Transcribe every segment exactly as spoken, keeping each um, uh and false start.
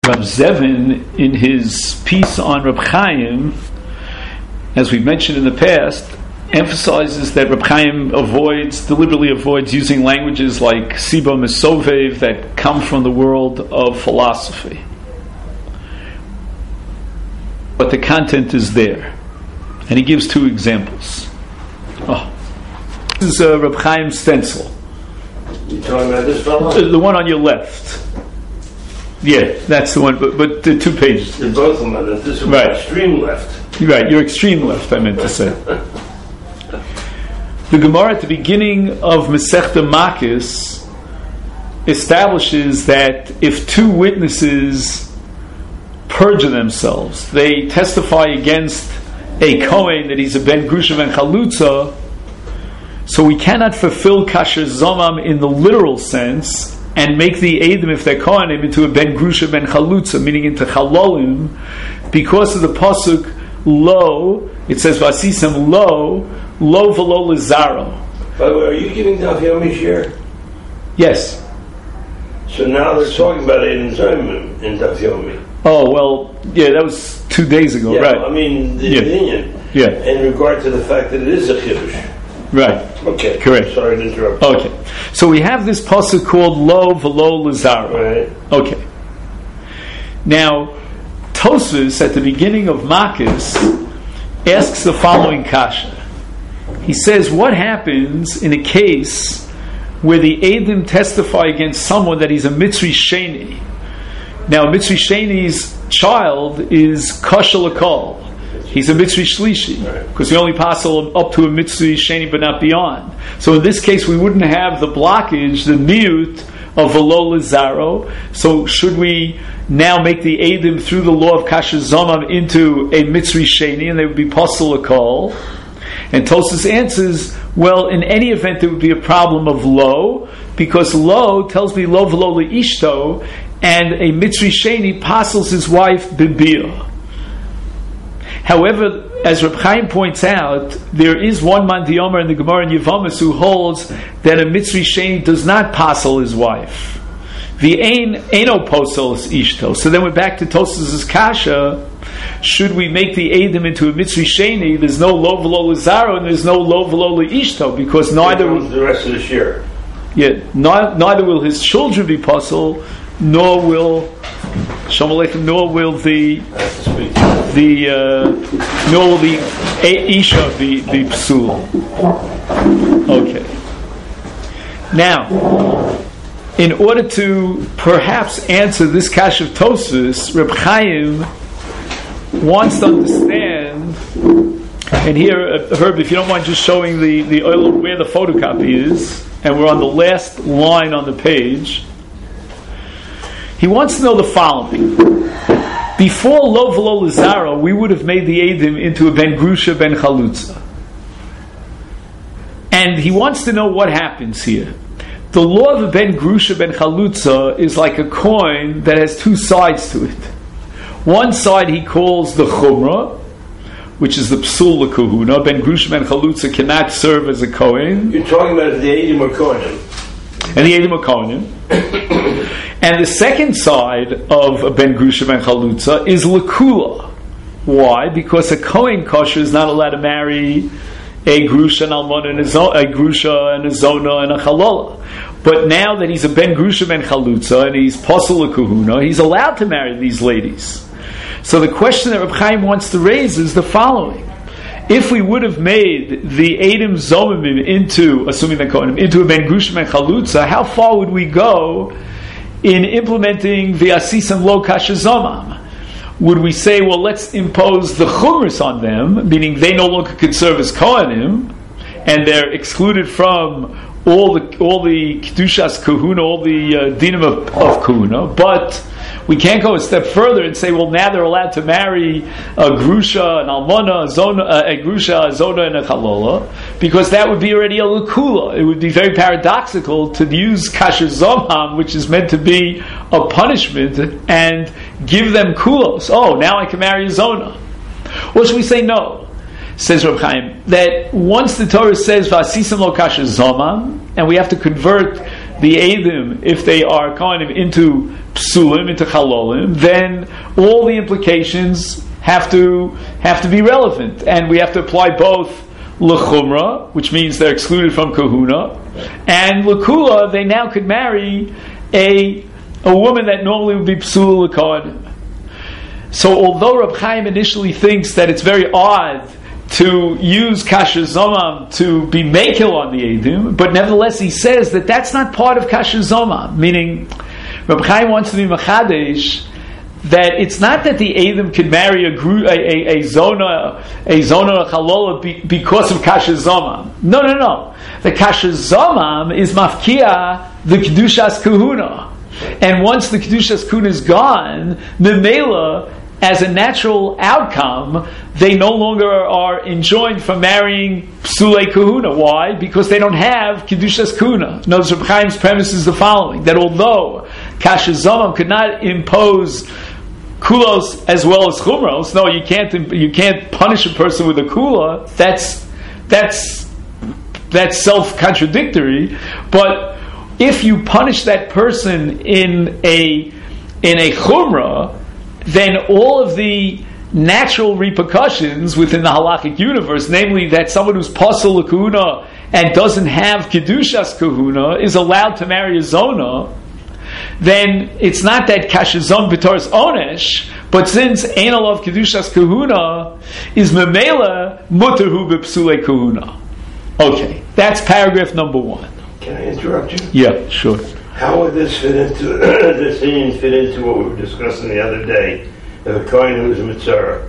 Rav Zevin, in his piece on Reb Chaim, as we mentioned in the past, emphasizes that Reb Chaim avoids, deliberately avoids using languages like Siba Mesovev that come from the world of philosophy. But the content is there. And he gives two examples. Oh. This is uh, Reb Chaim's stencil. You talking about this fellow? The, the one on your left. Yeah, that's the one, but, but the two pages. They're both of them. This is right. Extreme left. Right, your extreme left, I meant to say. The Gemara at the beginning of Masechta Makis establishes that if two witnesses perjure themselves, they testify against a Kohen that he's a Ben Grusha Ben Chalutza, so we cannot fulfill Kasher Zomam in the literal sense and make the Eidim, if they're Kohanim, into a Ben Grusha Ben Chalutza, meaning into Chalolim, because of the Pasuk Lo, it says Vasisam Lo, Lo V'lo Lizaro. By the way, are you giving Daf Yomi share? Yes. So now they're talking about Eidim Zomim in Daf Yomi. Oh, well, yeah, that was two days ago, yeah, right. I mean, the yeah. opinion. Yeah. In regard to the fact that it is a Chiddush. Right. Okay. Correct. Sorry to interrupt. Okay. So we have this pasuk called Lo V'lo Lizaro. Right. Okay. Now, Tosfos at the beginning of Makis asks the following kasha. He says, what happens in a case where the Eidim testify against someone that he's a Mitzri Sheni? Now, Mitzri Sheni's child is Kasha L'Kol. He's a Mitzri Shlishi, because right. we only pass up to a Mitzri Sheni but not beyond. So in this case we wouldn't have the blockage, the miut of V'lo Lizaro. So should we now make the Eidim through the law of Kasher Zomam into a Mitzri Sheni, and they would be Pasal L'Kol? And Tosfos answers, well, in any event it would be a problem of Lo, because Lo tells me Lo V'lo L'Ishto, and a Mitzri Sheni pasels his wife Bibiyah. However, as Reb Chaim points out, there is one man Diyomer in the Gemara in Yevamis who holds that a Mitzri Sheni does not pasel his wife. The ein eno posel is ishto. So then we're back to Tosfos' kasha. Should we make the Eidim into a Mitzri Sheni? There's no Lo V'lo Lizaro and there's no Lo V'lo L'Ishto, because neither will the rest of this year. Yeah, not, neither will his children be pasel, nor will Shalom Aleichem, nor will the the uh, nor will the Isha be, be psul. Okay. Now, in order to perhaps answer this kash of Tosfos, Reb Chaim wants to understand, and here, uh, Herb, if you don't mind just showing the, the oil where the photocopy is, and we're on the last line on the page. He wants to know the following. Before Lo V'lo Lizaro, we would have made the Eidim into a Ben Grusha Ben Chalutza. And he wants to know what happens here. The law of a Ben Grusha Ben Chalutza is like a coin that has two sides to it. One side he calls the Chumrah, which is the Psul L'Kahuna. Ben Grusha Ben Chalutza cannot serve as a Kohen. You're talking about the Eidim or Kohanim. And the Eidim are Kohanim. And the second side of a Ben Grusha Ben Chalutza is L'Kula. Why? Because a Kohen Kosher is not allowed to marry a Grusha and Almona and a, Zo- a Grusha and a Zona and a Chalola. But now that he's a Ben Grusha Ben Chalutza and he's Pasal L'Kahuna, he's allowed to marry these ladies. So the question that Reb Chaim wants to raise is the following. If we would have made the Eidim Zomim into, assuming the Kohanim, into a Ben Grusha Ben Chalutza, how far would we go in implementing the Asisam Lo Kasher Zomam? Would we say, well, let's impose the Chumras on them, meaning they no longer could serve as Kohanim, and they're excluded from all the all the Kedushas Kahuna, all the uh, Dinim of, of Kahuna, but we can't go a step further and say, well, now they're allowed to marry a Grusha, an Almona, a Zona, a Grusha, a Zona, and a Chalola, because that would be already a L'Kula. It would be very paradoxical to use Kasher Zomam, which is meant to be a punishment, and give them Kulos. Oh, now I can marry a Zona. Or should we say no? Says Reb Chaim, that once the Torah says V'asisam lo Kasher Zomam, and we have to convert the Eidim, if they are kind of into psulim, into chalolim, then all the implications have to have to be relevant, and we have to apply both l'chumra, which means they're excluded from kahuna, and l'kula, they now could marry a a woman that normally would be psula l'kohanim. So although Reb Chaim initially thinks that it's very odd to use kasher zomam to be mekel on the Eidim, but nevertheless he says that that's not part of kasher zomam, meaning Reb Chaim wants to be machadesh that it's not that the Eidim could marry a gru, a, a, a zona a zona chalola be, because of kasher zomam. No, no, no. The kasher zomam is mafkia the kedushas kahuna, and once the kedushas kahuna is gone, memela, as a natural outcome, they no longer are enjoined from marrying psulei kahuna. Why? Because they don't have kedushas kahuna. Notice Reb Chaim's premise is the following: that although kasher zomam could not impose kulos as well as chumros, no, you can't you can't punish a person with a kula. That's that's that's self-contradictory. But if you punish that person in a in a chumrah, then all of the natural repercussions within the halakhic universe, namely that someone who's pasal kahuna and doesn't have kedushas kahuna is allowed to marry a zona, then it's not that kashazon b'taras onesh, but since ein alav kedushas kahuna is memela muterhu b'psulei kahuna. Okay, that's paragraph number one. Can I interrupt you? Yeah, sure. How would this fit into this scene fit into what we were discussing the other day of a Kohen who's a mitzvah?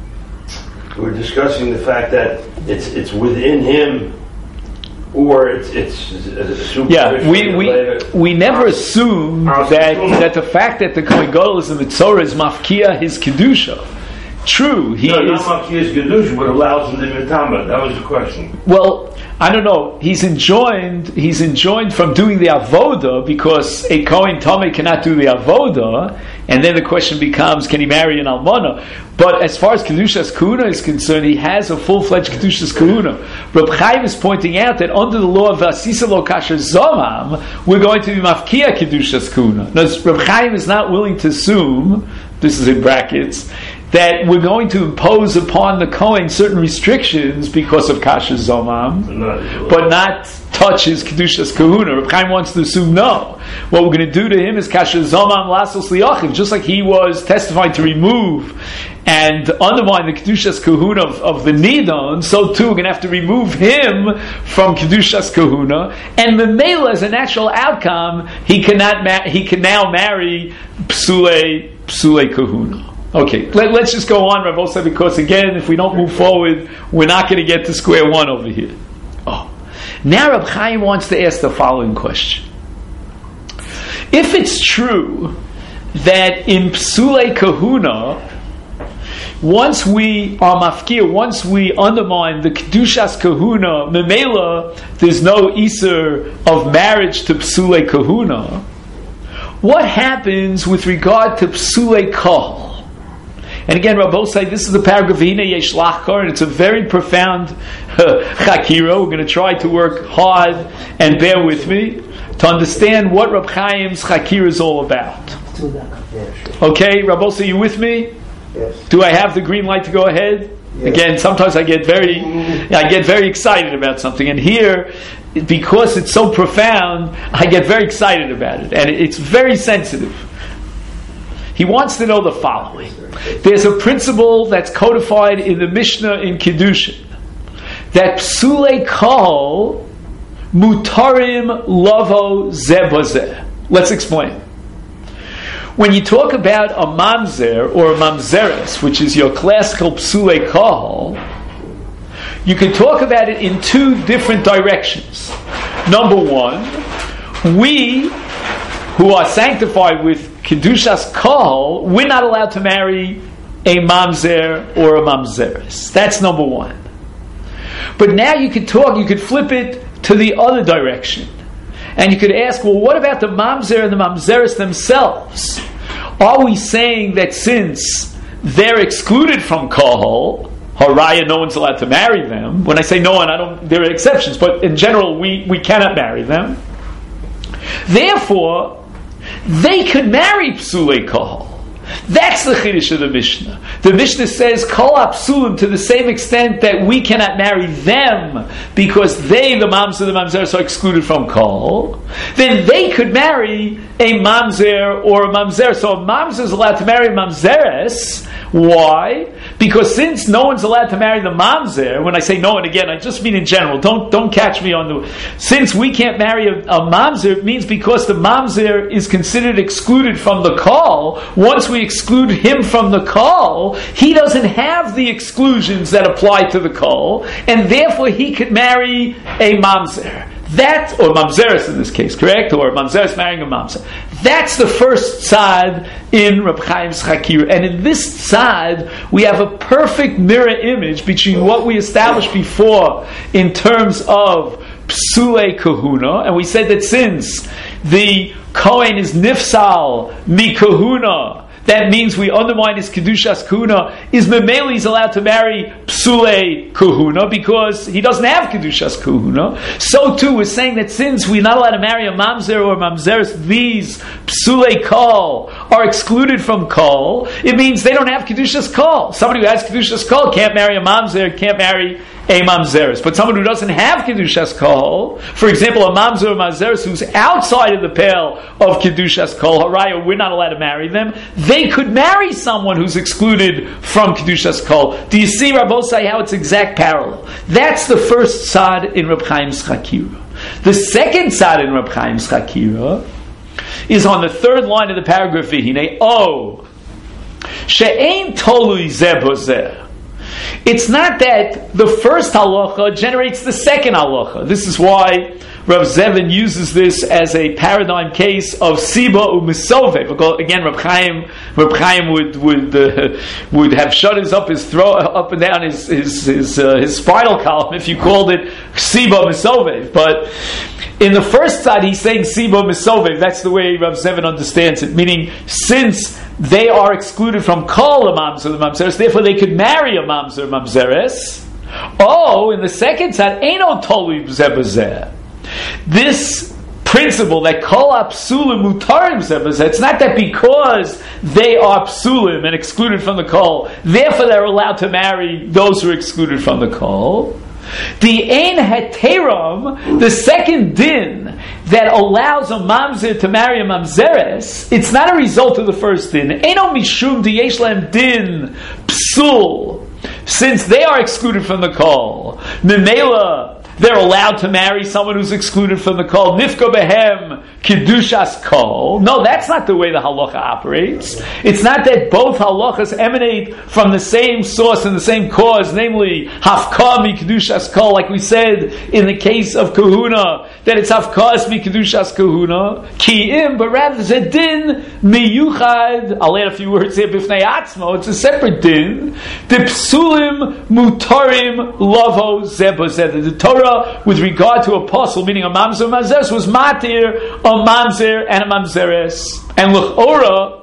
We were discussing the fact that it's it's within him, or it's it's a super. Yeah, we we, we never assume that that the fact that the Kohen Gadol is a mitzvah is mafkia his kedusha. True, he no, is not mafkia his kedusha, but allows him to be mitama. That was the question. Well, I don't know. He's enjoined. He's enjoined from doing the avoda because a Kohen Tameh cannot do the avoda, and then the question becomes, can he marry an almana? But as far as kedushas kahuna is concerned, he has a full-fledged kedushas kahuna. Reb Chaim is pointing out that under the law of asisa lo kasher zomam, we're going to be mafkia kedushas kahuna. Now, Reb Chaim is not willing to assume, this is in brackets, that we're going to impose upon the Kohen certain restrictions because of kasher zomam, but not touch his kedushas kahuna. Reb Chaim wants to assume no. What we're going to do to him is kasher zomam lasos liachim, just like he was testifying to remove and undermine the kedushas kahuna of, of the nidon, so too we're going to have to remove him from kedushas kahuna, and memela, as a natural outcome, he cannot ma- he can now marry psulei psulei kahuna. Okay, let, let's just go on, Rav Osa, because again, if we don't move forward, we're not going to get to square one over here. Oh, now Reb Chaim wants to ask the following question: if it's true that in psulei kahuna, once we are mafkir, once we undermine the kedushas kahuna, memela, there's no iser of marriage to psulei kahuna, what happens with regard to psulei kahal? And again, Rabbi say this is the paragraph Hine Yesh Lachkar, and it's a very profound uh, chakira. We're going to try to work hard and bear with me to understand what Reb Chaim's chakira is all about. Okay, Rabbi, say you with me? Yes. Do I have the green light to go ahead? Yes. Again, sometimes I get very, I get very excited about something, and here, because it's so profound, I get very excited about it, and it's very sensitive. He wants to know the following. There's a principle that's codified in the Mishnah in Kiddushin, that psulei kahal mutarim lavo zeh bazeh. Let's explain. When you talk about a mamzer or a mamzeres, which is your classical psulei kahal, you can talk about it in two different directions. Number one, we who are sanctified with kedushas kahal, we're not allowed to marry a mamzer or a mamzeres. That's number one. But now you could talk, you could flip it to the other direction. And you could ask, well, what about the mamzer and the mamzeres themselves? Are we saying that since they're excluded from kahal, haraya, no one's allowed to marry them? When I say no one, I don't, there are exceptions, but in general, we, we cannot marry them. Therefore, they could marry psulei kahal. That's the chiddush of the Mishnah. The Mishnah says kol apsulim to the same extent that we cannot marry them because they, the mamzer, the mamzeres, are excluded from kol. Then they could marry a mamzer or a mamzer. So a mamzer is allowed to marry a mamzeres. Why? Because since no one's allowed to marry the mamzer, when I say no one again, I just mean in general. Don't don't catch me on the. Since we can't marry a, a mamzer, it means because the mamzer is considered excluded from the kol. Once we exclude him from the kol, he doesn't have the exclusions that apply to the kol, and therefore he could marry a mamzer. That, or mamzeres in this case, correct? Or mamzeres marrying a mamzer. That's the first tzad in Reb Chaim's Chakir. And in this tzad, we have a perfect mirror image between what we established before in terms of psulei kahuna. And we said that since the Kohen is nifsal mi kahuna, that means we undermine his kedushas kahuna. Is Memeli is allowed to marry psulei kahuna because he doesn't have kedushas kahuna. So too, we're saying that since we're not allowed to marry a mamzer or mamzeres, these psulei kol are excluded from kol. It means they don't have kedushas kol. Somebody who has kedushas kol can't marry a mamzer, can't marry a mamzeres. But someone who doesn't have kedushas kol, for example, a mamzer or mamzeres who's outside of the pale of kedushas kol, haraya, we're not allowed to marry them. They could marry someone who's excluded from kedushas kol. Do you see, Rabbosai, how it's exact parallel? That's the first tzad in Reb Chaim's Chakira. The second tzad in Reb Chaim's Chakira is on the third line of the paragraph. V'hinei o she'ein tolui zeh bozeh. It's not that the first halacha generates the second halacha. This is why Rav Zevin uses this as a paradigm case of siba u'misoveh. Again, Rav Chaim, Rav Chaim would would uh, would have shudders up his throat, up and down his his his, uh, his spinal column if you called it siba misoveh. But in the first side, he's saying siba misoveh. That's the way Rav Zevin understands it. Meaning, since they are excluded from kol a mamzer the mamzeres, therefore they could marry a mamzer mamzeres. Oh, in the second side, eino tolu zeh b'zeh. This principle that kol apsulim mutarim zeh b'zeh, it's not that because they are psulim and excluded from the kol, therefore they're allowed to marry those who are excluded from the kol. The ein heteram, the second din that allows a mamzer to marry a mamzeres, it's not a result of the first din. Eino mishum diyesh lahem din psul, since they are excluded from the kol. Memela, they're allowed to marry someone who's excluded from the kol. Nifka behem kedushas kol. No, that's not the way the halacha operates. It's not that both halachas emanate from the same source and the same cause, namely hafka mi kedushas kol, like we said in the case of kahuna, that it's hafkas mi kedushas kahuna ki'im, but rather it's a din miyuchad. I'll add a few words here. Bifnei atzmo, it's a separate din. The psulim mutarim lavo zebozed. The Torah, with regard to apostle, meaning a mamzer mamzeres, was matir a mamzer and a mamzeres. And l'chora,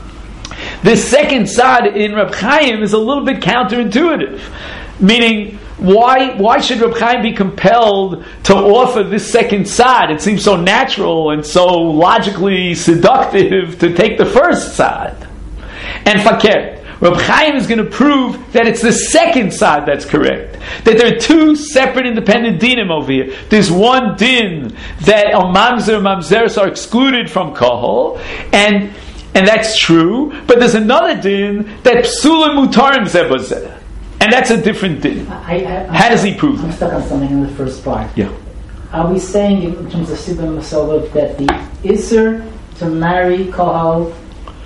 this second side in Reb Chaim is a little bit counterintuitive. Meaning, why why should Reb Chaim be compelled to offer this second side? It seems so natural and so logically seductive to take the first side. And fakir, Reb Chaim is going to prove that it's the second side that's correct. That there are two separate independent dinim over here. There's one din that a mamzer and mamzeres are excluded from kahol, and and that's true. But there's another din that psulim mutarim zeh b'zeh, and that's a different din. I, I, How does he prove I'm that? stuck on something in the first part. Yeah. Are we saying in terms of Sibba Masolov that the Isser to marry kahal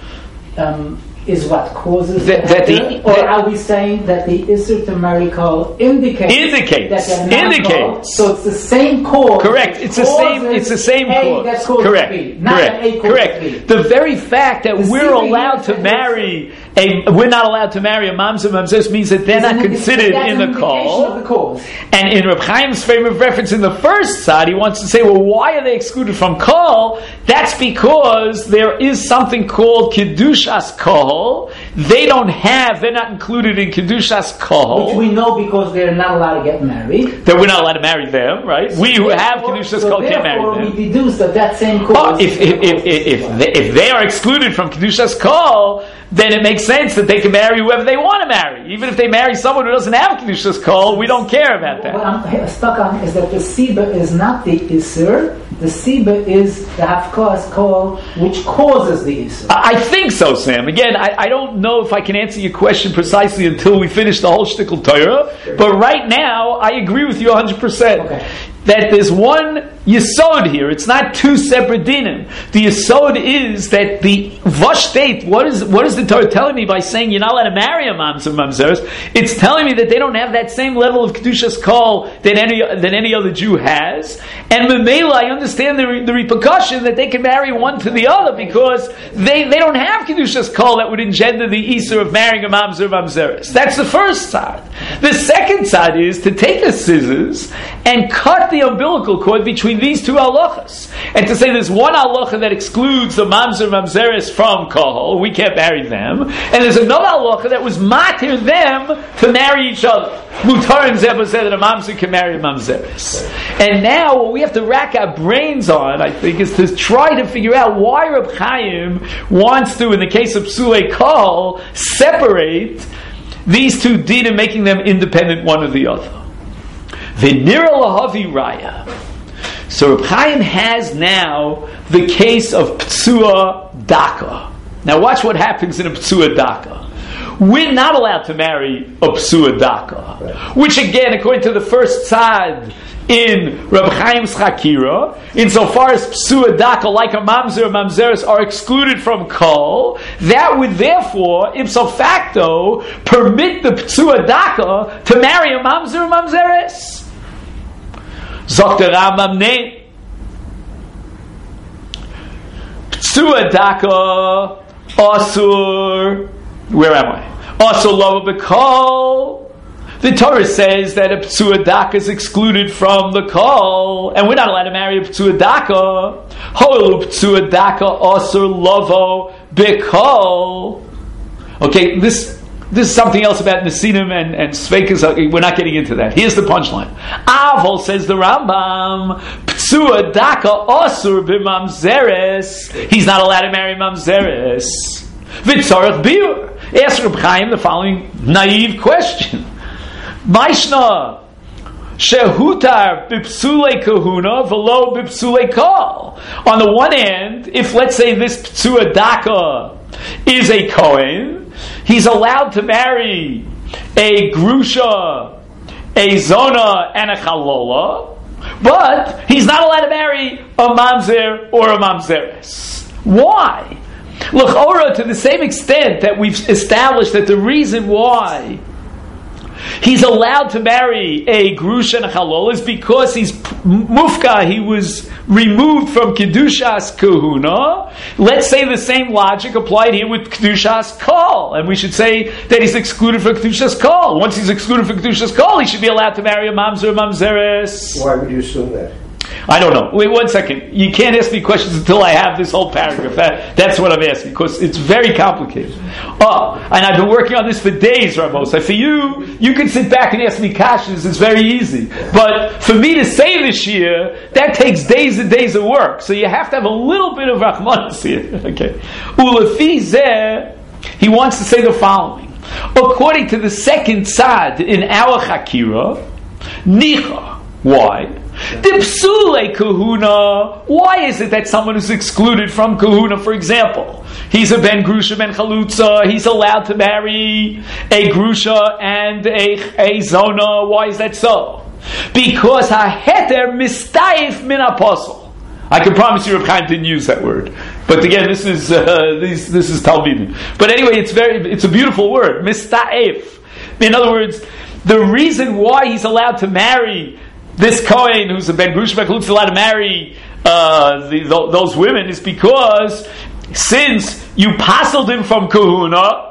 um, is what causes that, the, that the, or that, are we saying that the Isser to marry kahal indicates, indicates that they're not indicates so it's the same cause? Correct. It's the same. It's the same A, cause. cause Correct. B, not Correct. A Correct. B. The very fact that The we're C B allowed to is- marry a, we're not allowed to marry a mamzer mamzeres means that they're It's not an- considered that's in an the indication call. of the cause. And in Reb Chaim's frame of reference in the first side, he wants to say, well, why are they excluded from kol? That's because there is something called kedushas kol, Kahal, they don't have, they're not included in Kedushas Kahal. Which we know because they're not allowed to get married. That we're not allowed to marry them, right? We who have Kedushas so Kahal can't marry them. Therefore, we deduce that that same cause. Oh, if, if, if, if, if, they, if they are excluded from Kedushas Kahal, then it makes sense that they can marry whoever they want to marry. Even if they marry someone who doesn't have Kedushas Kahal, we don't care about that. What I'm stuck on is that the Siba is not the Isser, the Siba is the Hafkas Kahal, which causes the Isser. I, I think so, Sam. Again, I, I don't know if I can answer your question precisely until we finish the whole Shtickl Torah, but right now, I agree with you one hundred percent. Okay. That there's one yesod here. It's not two separate dinim. The yesod is that the vashtet. What is what is the Torah telling me by saying you're not allowed to marry a mamzer mamzeres? It's telling me that they don't have that same level of kedushas kol that any that any other Jew has. And memela, I understand the, the repercussion that they can marry one to the other because they, they don't have kedushas kol that would engender the isur of marrying a mamzer mamzeres. That's the first side. The second side is to take the scissors and cut the the umbilical cord between these two halachas, and to say there's one halacha that excludes the mamzer mamzeres from kahal, we can't marry them, and there's another halacha that was matir them to marry each other. Mutar and Zebah said that a mamzer can marry a mamzeres. And now what we have to rack our brains on, I think, is to try to figure out why Reb Chaim wants to, in the case of psulei kahal, separate these two dinim, making them independent one of the other. V'nira lahavi raya. So Reb Chaim has now the case of Ptsua Daka. Now watch what happens in a Ptsua Daka. We're not allowed to marry a Ptsua Daka, right. Which again, according to the first side in Reb Chaim's Chakira, insofar as Ptsua Daka, like a mamzer or mamzeres, are excluded from kol, that would therefore, ipso facto, permit the Ptsua Daka to marry a mamzer or mamzeres. Zok the Rambam ne Ptsua Daka Asur. Where am I? Asur Lova B'Kol. The Torah says that a Ptsua Daka is excluded from the Kol, and we're not allowed to marry a Ptsua Daka. Holu Ptsua Daka Asur Lovo B'Kol. Okay, this This is something else about Nesinim and, and Sveikas. We're not getting into that. Here's the punchline. Avol, says the Rambam, Ptsua Daka Osur b'mamzeres. He's not allowed to marry mamzeres. V'tzorach biur. Ask Reb Chaim the following naive question. Maishna shehutar b'psulei kahuna v'lo b'psulei kol. On the one hand, if let's say this Ptsua Daka is a Kohen, he's allowed to marry a grusha, a zona, and a chalola, but he's not allowed to marry a mamzer or a mamzeres. Why? L'chora, to the same extent that we've established that the reason why he's allowed to marry a grusha and a chalola is because he's mufka, he was removed from kedushas kahuna. Let's say the same logic applied here with kedushas kol, and we should say that he's excluded from kedushas kol. Once he's excluded from kedushas kol, he should be allowed to marry a mamzer or mamzeres. Why would you assume that? I don't know. Wait one second. You can't ask me questions until I have this whole paragraph. That, that's what I'm asking, because it's very complicated. Oh, and I've been working on this for days, Rabosa. For you, you can sit back and ask me questions. It's very easy. But for me to say this year, that takes days and days of work. So you have to have a little bit of Rahmanas here. Okay. Ulefi zeh, he wants to say the following. According to the second side in our Chakira, Nicha. Why? Dipsule kahuna. Why is it that someone is excluded from kahuna? For example, he's a ben grusha ben chalutza. He's allowed to marry a grusha and a, a zona. Why is that so? Because haheter mistayif min apostle. I can promise you, Reb Chaim didn't use that word. But again, this is uh, this, this is Talmudim. But anyway, it's very it's a beautiful word, mistayif. In other words, the reason why he's allowed to marry this Kohen, who's a Ben Grusha Ben Chalutza, allowed to marry uh, the, the, those women, is because since you passled him from Kahuna,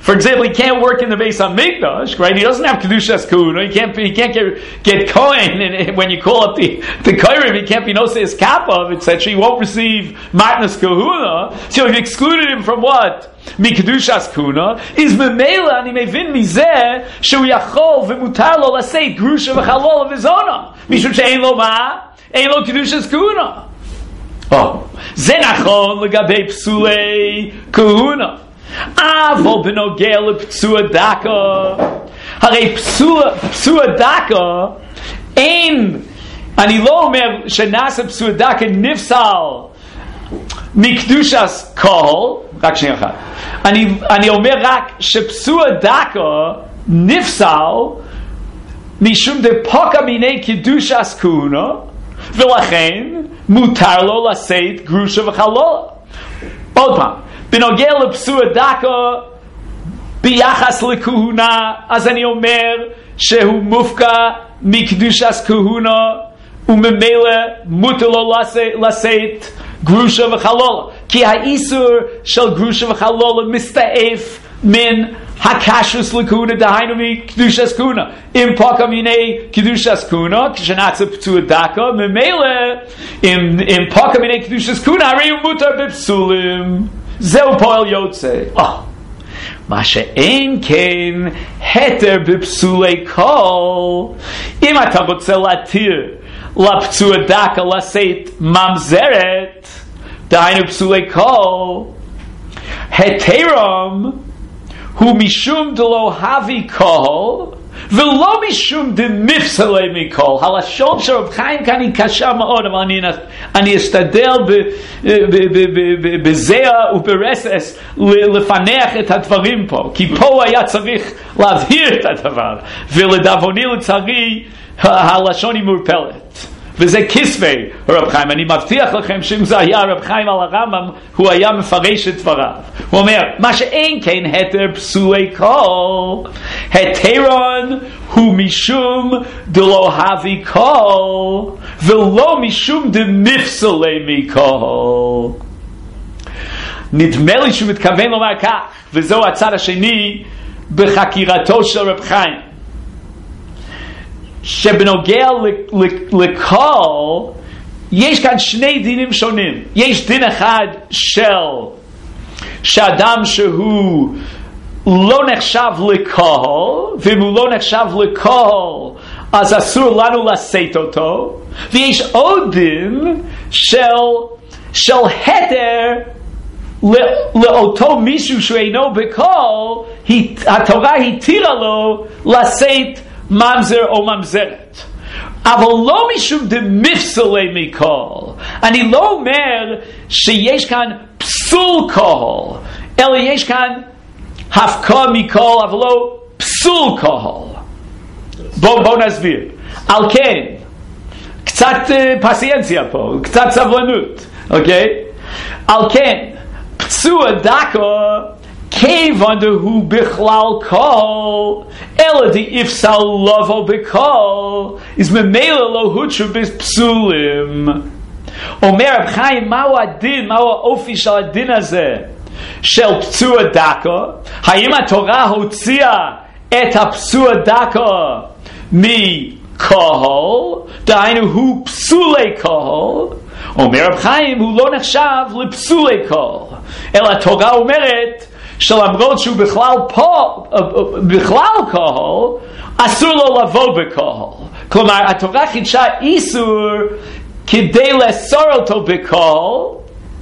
For example, he can't work in the Beis HaMikdash, right? He doesn't have Kedushas Kahuna. He can't, he can't get, get Kohen, and when you call up the, the Kohen, he can't be Noseis Kappa, et cetera. He won't receive Matnas Kahuna. So you've excluded him from what? Mikedushas Kahuna. Is Memela, and he may vin mizeh, Shu Yachol, V'mutar lo laseit, Grusha v'chalol of his own. Mishum she'ein lo ma, ein lo Kedushas Kahuna. Oh. Zenachon legabei psulei Kahuna. Avol b'nogea leptsua daka. Harei ptsua daka ein, אני לא אומר שנעשה פסוע דקה נפסל מקדושס קהל, רק שנייה אחת. אני, אני אומר רק שפסוע דקה נפסל משום דפוקה מיני קדושס כהונה, ולכן מותר לו לשאת גרושה וחלולה. עוד פעם, בנוגע לפסוע דקה ביחס לכהונה, אז אני אומר שהוא מופקע מקדושס כהונה, וממילא מותר לו לשאת גרושה וחלולה, כי האיסור של גרושה וחלולה מסתעף מן הקשרוס לכהונה, דהיינו מקדושס כהונה. אם פוקע מיני קדושס כהונה, כשנעשה פצוע דקה, ממילא אם, אם פוקע מיני קדושס כהונה, הרי הוא מותר בפסולים. זהו פועל יוצא. Oh. מה שאין כן היתר בפסולי קול, אם אתה רוצה להתיר לפצוע דקה לשאת ממזרת, דהיינו פסולי קול, היתרם הוא משום דלא הביא קול, ולא משום דנפסלי מקול. הלשון של רב חיים כאן היא קשה מאוד, אבל אני, אני אשתדל בזע וברסס לפנח את הדברים פה, כי פה הוא היה צריך להבהיר את הדבר, ולדאבוני לצערי הלשון היא מורפלת. וזה כספי רב חיים. אני מבטיח לכם שאם זה היה רב חיים על הרמב"ם, הוא היה מפרש את דבריו. הוא אומר, מה שאין כן היתר פסולי קול, היתרון הוא משום דלא הביא קול, ולא משום דנפסלי מקול. נדמה לי שהוא מתכוון לומר כך, וזהו הצד השני בחקירתו של רב חיים, שבנוגע לקול יש כאן שני דינים שונים. יש דין אחד של שאדם שהוא לא נחשב לקול, ואם הוא לא נחשב לקול אז אסור לנו לשאת אותו, ויש עוד דין של של היתר לאותו מישהו שאינו בקול, התורה התירה לו לשאת ממזר או ממזרת, אבל לא משום דמפסלי מקול. אני לא אומר שיש כאן פסול קול, אלא יש כאן הפקעה מקול, אבל לא פסול קול. בואו בוא נסביר. על כן, קצת uh, פסיינציה פה, קצת סבלנות, אוקיי? על כן, פצוע דקה כיוון דהוא בכלל קול, אלא דאפסל לבוא בקול, אז ממילא לא הותרו בפסולים. אומר רב חיים, מהו הדין, מהו האופי של הדין הזה של פצוע דקה? האם התורה הוציאה את הפצוע דקה מקול, דהיינו הוא פסולי קול? אומר רב חיים, הוא לא נחשב לפסולי קול, אלא התורה אומרת שלמרות שהוא בכלל פה, בכלל קהל, אסור לו לבוא בקהל. כלומר, התורה חידשה איסור כדי לאסור אותו בקהל,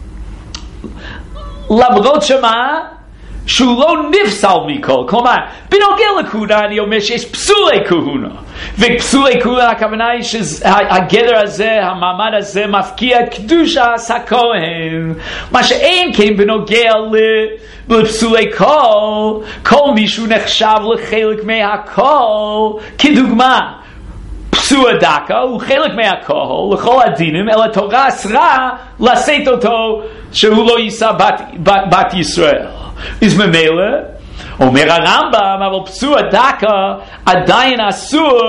למרות שמה? שהוא לא נפסל מקול. כלומר, בנוגע לכהונה אני אומר שיש פסולי כהונה, ופסולי כהונה הכוונה היא שהגדר הזה, המעמד הזה מפקיע קדושת הכהן. מה שאין כן בנוגע לפסולי קול, כל מישהו נחשב לחלק מהקול, כדוגמה פסוע דקה הוא חלק מהקול לכל הדינים, אלא תורה אסרה לשאת אותו שהוא לא יישא בת, בת, בת ישראל. אז ממילא אומר הרמב"ם, אבל פצוע דקה עדיין אסור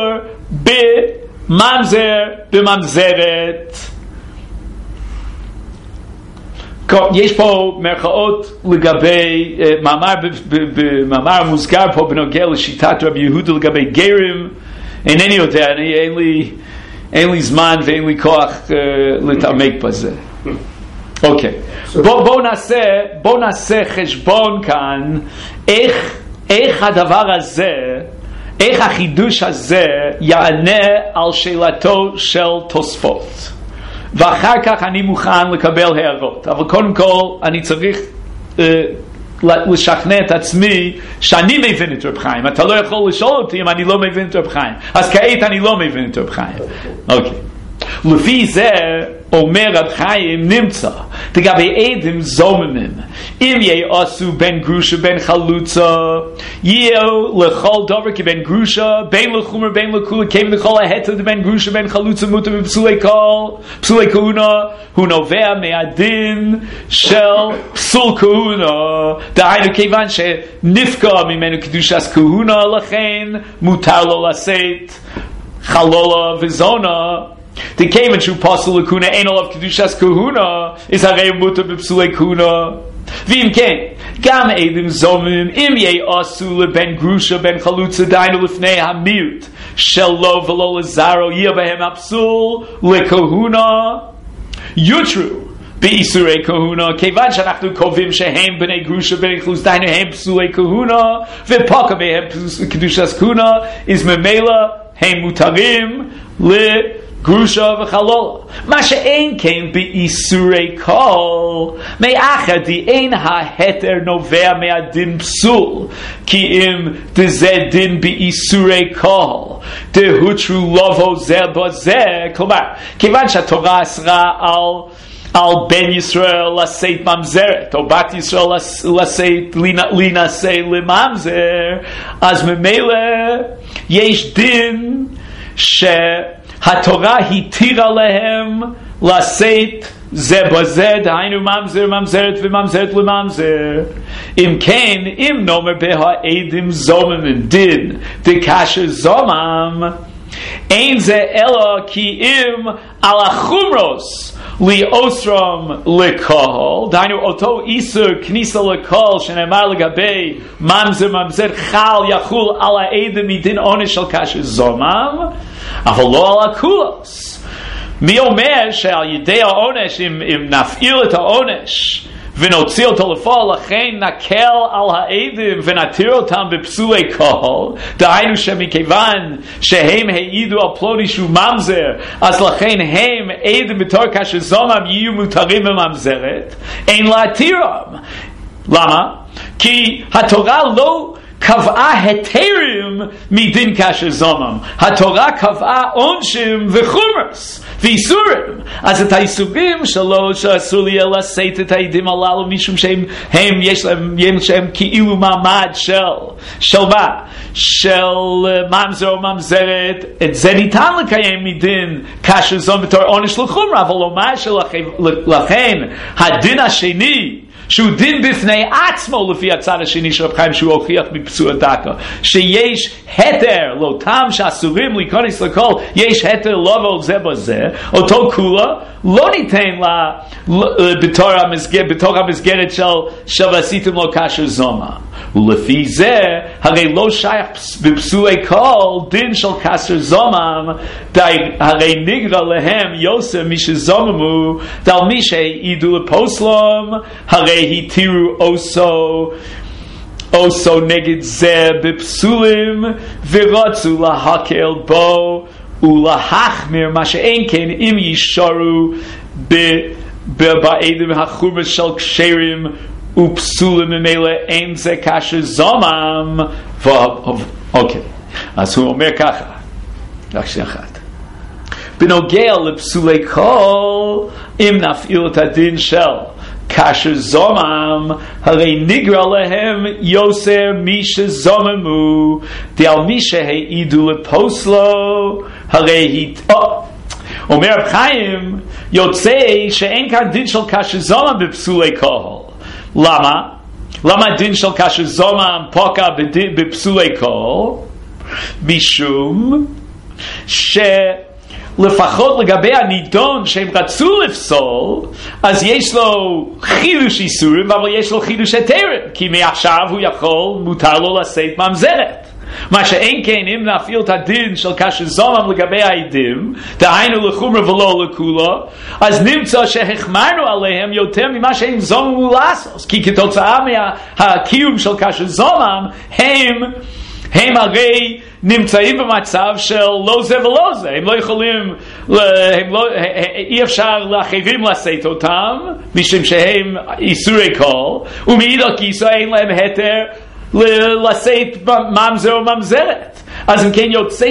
בממזר, בממזרת. יש פה מרכאות לגבי מאמר במאמר מוזכר פה בנוגע לשיטת רבי יהודה לגבי גרים. אינני יודע, אני, אין לי אין לי זמן ואין לי כוח uh, להתעמק בזה. אוקיי, בוא, בוא נעשה בוא נעשה חשבון כאן איך איך הדבר הזה, איך החידוש הזה יענה על שאלתו של תוספות, ואחר כך אני מוכן לקבל הערות. אבל קודם כל אני צריך uh, לשכנע את עצמי שאני מבין את רב חיים. אתה לא יכול לשאול אותי אם אני לא מבין את רב חיים, אז כעת אני לא מבין את רב חיים. אוקיי, לפי זה אומר רב חיים נמצא לגבי עדים זוממים, אם יעשו בין גרושה בין חלוצה, יהיו לכל דבר כבין גרושה, בין לחומר בין לכולה, כבין לכל ההתר בין גרושה בין חלוצה מותר בפסולי קול, פסולי כהונה, הוא נובע מהדין של פסול כהונה, דהיינו כיוון שנפקע ממנו קדושת כהונה, לכן מותר לו לשאת חלולה וזונה. דכיוון שהוא פסול לכהונה, אין עליו קדושת כהונה, אז הרי הוא מותר בפסולי כהונה. ואם כן, גם עדים זוממים, אם יעשו לבן גרושה בן חלוצה, דהיינו לפני המיעוט שלו ולא לזרו, יהיה בהם הפסול לכהונה, יותרו באיסורי כהונה, כיוון שאנחנו קובעים שהם בני גרושה בני חלוצה, דהיינו הם פסולי כהונה, ופוקע בהם קדושת כהונה, אז ממילא הם מותרים לגרושה וחלולה. מה שאין כן באיסורי קול, מאחר די אין ההתר נובע מהדין פסול, כי אם דזה דין באיסורי קול, דהותרו לבוא זה בזה, כלומר, כיוון שהתורה אסרה על על בן ישראל לשאת ממזרת, או בת ישראל לשאת להינשא לממזר, אז ממילא יש דין שהתורה התירה להם לשאת זה בזה, דהיינו ממזר ממזרת וממזרת לממזר. אם כן, אם נאמר בהעדים זוממים דין דקאשר זומם, אין זה אלא כי אם על החומרוס לאוסרם לקהל, דהיינו אותו איסור כניסה לקהל שנאמר לגבי ממזר ממזרת חל יחול על העדים מדין עונש של כאשר זומם, אבל לא על הקולוס. מי אומר שעל ידי העונש, אם, אם נפעיל את העונש ונוציא אותו לפועל, לכן נקל על העדים ונתיר אותם בפסולי קהל, דהיינו שמכיוון שהם העידו על פלוני שהוא ממזר, אז לכן הם עדים בתור כאשר זומם יהיו מותרים בממזרת, אין להתירם. למה? כי התורה לא קבעה היתרים מדין כאשר זומם, התורה קבעה עונשים וחומרס ואיסורים. אז את האיסורים שלו שאסור לי לשאת את העדים הללו משום שהם הם, יש להם, יש להם כאילו מעמד של של מה? של ממזר או ממזרת, את זה ניתן לקיים מדין כאשר זומם בתור עונש לחומרה, אבל לומר שלכן הדין השני שהוא דין בפני עצמו לפי הצד השני של רב חיים, שהוא הוכיח בפסול דקה שיש התר לאותם שאסורים להיכנס לכל, יש התר לבוא זה בזה, אותו כולה לא ניתן לה בתור המסגרת, בתור המסגרת של של עשיתם לו כאשר זומה. ולפי זה הרי לא שייך בפסולי כל דין של כאשר זומם, די הרי נגרע להם יוסר מי שזוממו, דל מי שהעידו לפוסלום הרי התירו אוסו אוסו נגד זה בפסולים, ורצו להקל בו ולהחמיר, מה שאין כן אם ישארו בעדים החומר של כשרים ופסולים, ממילא אין זה כאשר זומם. אוקיי, אז הוא אומר ככה, רק שנייה אחת, בנוגע לפסולי כל, אם נפעיל את הדין של כאשר זומם, הרי נגרע להם יוסר מי שזוממו, דעל מי שהעידו לפוסלו הרי הת... אומר רב חיים, יוצא שאין כאן דין של כאשר זומם בפסולי כל. למה? למה הדין של כאשר זומם פוקע בפסולי כל? משום ש לפחות לגבי הנידון שהם רצו לפסול, אז יש לו חידוש איסורים, אבל יש לו חידוש היתרים, כי מעכשיו הוא יכול, מותר לו לשאת ממזרת. מה שאין כן, אם נפעיל את הדין של כאשר זומם לגבי העדים, דהיינו לחומר ולא לכולה, אז נמצא שהחמרנו עליהם יותר ממה שהם זוממו לעשות, כי כתוצאה מהקיום של כאשר זומם, הם הם הרי נמצאים במצב של לא זה ולא זה, הם לא יכולים, הם לא, אי אפשר לאחרים לשאת אותם, משום שהם איסורי קול, ומאידך גיסא אין להם היתר לשאת ממזר או ממזרת. אז אם כן יוצא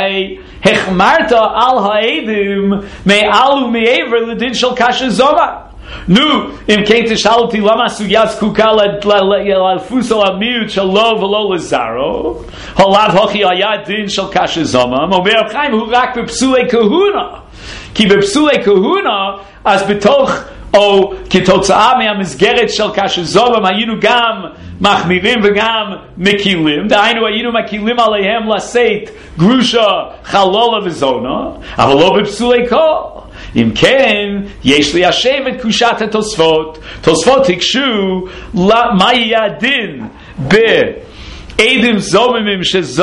שהחמרת על העדים מעל ומעבר לדין של כאשר זומם. נו, אם כן תשאל אותי למה הסוגיה זקוקה לדפוס על המיעוט של לא ולא לזרו, הולד הוכי היה דין של כאשר זומם, אומר רב חיים הוא רק בפסולי כהונה, כי בפסולי כהונה אז בתוך או כתוצאה מהמסגרת של כאשר זומם היינו גם מחמירים וגם מקילים, דהיינו היינו מקילים עליהם לשאת גרושה, חלולה וזונה, אבל לא בפסולי קול. אם כן, יש ליישב את קושת התוספות. תוספות הקשו מה יהיה הדין בעדים זוממים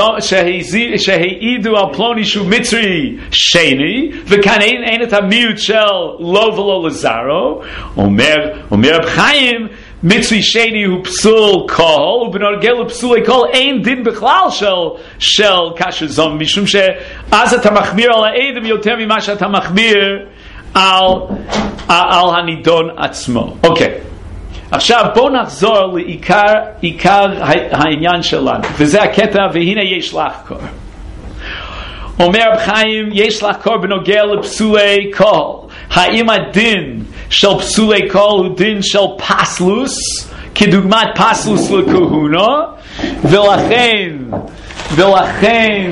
שהעידו על פלוני שהוא מצרי שני, וכאן אין, אין את המיעוט של לא ולא לזרו. אומר, אומר רב חיים, מצרי שני הוא פסול קול, ובנוגע לפסולי קול אין דין בכלל של, של כאשר זומם, משום שאז אתה מחמיר על העדים יותר ממה שאתה מחמיר על, על הנידון עצמו. אוקיי. עכשיו בואו נחזור לעיקר עיקר העניין שלנו, וזה הקטע והנה יש לחקור. אומר רב חיים יש לחקור בנוגע לפסולי קול. האם הדין של פסולי קול הוא דין של פסלוס, כדוגמת פסלוס לכהונה, ולכן ולכן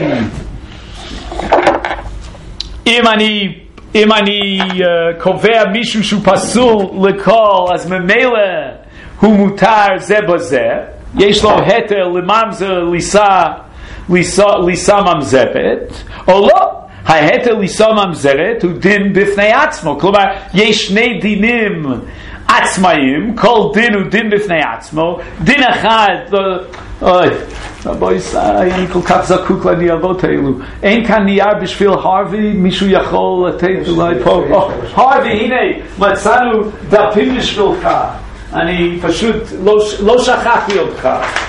אם אני אם אני uh, קובע מישהו שהוא פסול לכל, אז ממילא הוא מותר זה בזה, יש לו היתר לממזר ליסה, ליסה, ליסה ממזרת, או לא, ההיתר ליסה ממזרת הוא דין בפני עצמו, כלומר יש שני דינים עצמאים, כל דין הוא דין בפני עצמו, דין אחד, אוי, רבוי סעי, אני כל כך זקוק לניירות האלו, אין כאן נייר בשביל הרווי, מישהו יכול לתת אולי פה, הרווי, הנה, מצאנו דפים בשבילך, אני פשוט לא, לא שכחתי אותך.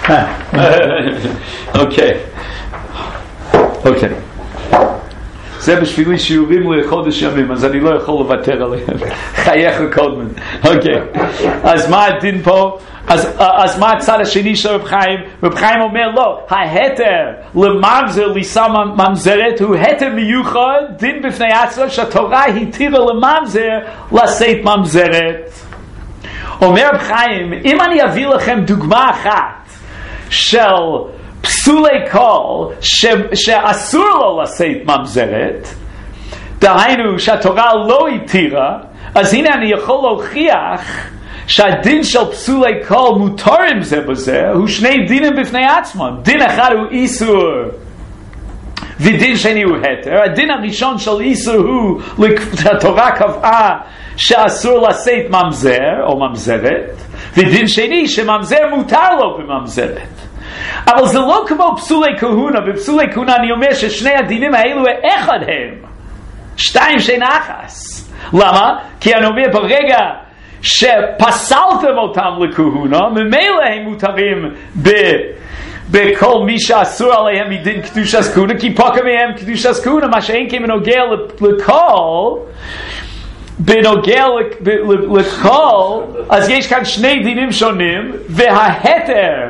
אוקיי, אוקיי. זה בשבילי שיעורים לחודש ימים, אז אני לא יכול לוותר עליהם. חייך קודמן. אוקיי. אז מה הדין פה? אז, אז מה הצד השני של רב חיים? רב חיים אומר לא, ההתר לממזר ליסה ממזרת הוא התר מיוחד, דין בפני עצמו שהתורה התירה לממזר לשאת ממזרת. אומר רב חיים, אם אני אביא לכם דוגמה אחת של פסולי קול ש, שאסור לו לשאת ממזרת, דהיינו שהתורה לא התירה, אז הנה אני יכול להוכיח שהדין של פסולי קול מותרים זה בזה, הוא שני דינים בפני עצמם. דין אחד הוא איסור ודין שני הוא היתר. הדין הראשון של איסור הוא, התורה קבעה שאסור לשאת ממזר או ממזרת, ודין שני שממזר מותר לו בממזרת. אבל זה לא כמו פסולי כהונה. בפסולי כהונה אני אומר ששני הדינים האלו אחד הם שתיים שאין אחס. למה? כי אני אומר ברגע שפסלתם אותם לכהונה, ממילא הם מותרים ב... בכל מי שאסור עליהם מדין קדושת כהונה, כי פוקע מהם קדושת כהונה, מה שאין כי בנוגע לכל, בנוגע לכל, אז יש כאן שני דינים שונים, וההתר,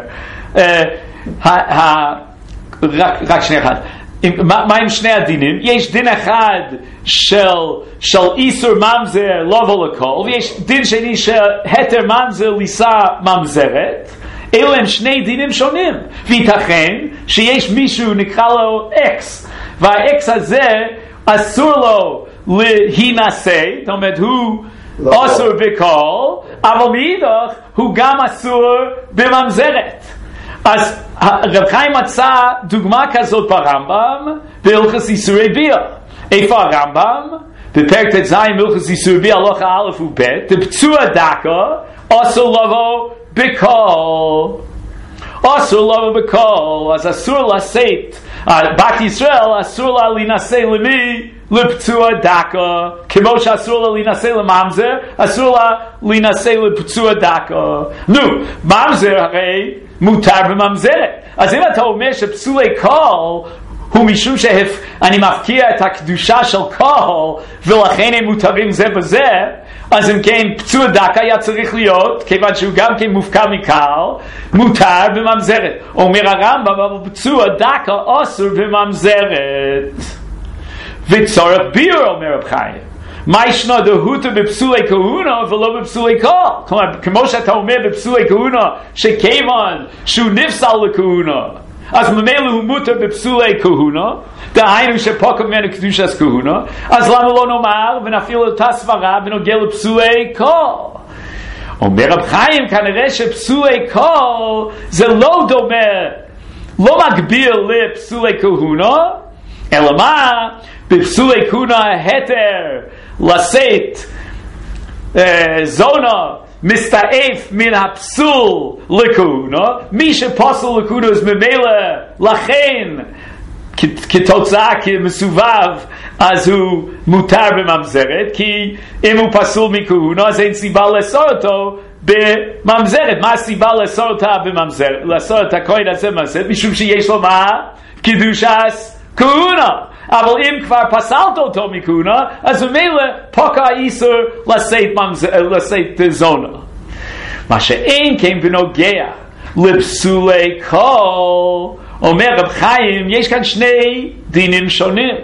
רק שני אחד, מה עם שני הדינים? יש דין אחד של, של איסור ממזר לא ולכל, ויש דין שני של התר ממזר ליסה ממזרת. אלו הם שני דינים שונים, וייתכן שיש מישהו נקרא לו אקס, והאקס הזה אסור לו להינשא, זאת אומרת הוא אסור בכל, אבל מאידך הוא גם אסור בממזרת. אז רב חיים מצא דוגמה כזאת ברמב"ם בהלכות איסורי ביאה. איפה הרמב"ם? בפרק ט"ז מלכות איסור בי הלכה א' וב' דפצוע דקה אסור לבוא בקול, אסור לבוא בקול, אז אסור לשאת בת ישראל, אסור לה להינשא למי? לפצוע דקה, כמו שאסור לה להינשא לממזר, אסור לה להינשא לפצוע דקה. נו, ממזר הרי מותר בממזרת, אז אם אתה אומר שפסולי קול הוא משום שאני מפקיע את הקדושה של קול ולכן הם מותרים זה בזה, אז אם כן פצוע דקה היה צריך להיות, כיוון שהוא גם כן מופקע מקל, מותר בממזרת. אומר הרמב"ם, אבל פצוע דקה אסור בממזרת. וצורך ביור, אומר רב חיים, מה ישנו דהותו בפסולי כהונה ולא בפסולי קול? כלומר, כמו שאתה אומר בפסולי כהונה שכיוון שהוא נפסל לכהונה, אז ממילא הוא מותר בפסולי כהונה, דהיינו שפוקע ממנו קדושת כהונה, אז למה לא נאמר ונפעיל אותה סברה ונוגע לפסולי קול? אומר רב חיים, כנראה שפסולי קול זה לא דומה, לא מקביל לפסולי כהונה, אלא מה? בפסולי כהונה ההתר לשאת אה, זונה מסתעף מן הפסול לכהונה, מי שפוסל לכהונה אז ממילא לכן כתוצאה כמסובב אז הוא מותר בממזרת, כי אם הוא פסול מכהונה אז אין סיבה לאסור אותו בממזרת. מה הסיבה לאסור אותה בממזרת, לאסור את הכהן הזה בממזרת? משום שיש לו מה? קדושת כהונה. אבל אם כבר פסלת אותו מכהונה, אז ממילא פוקע איסור לשאת זונה. מה שאין כן בנוגע לפסולי קול, אומר רב חיים, יש כאן שני דינים שונים.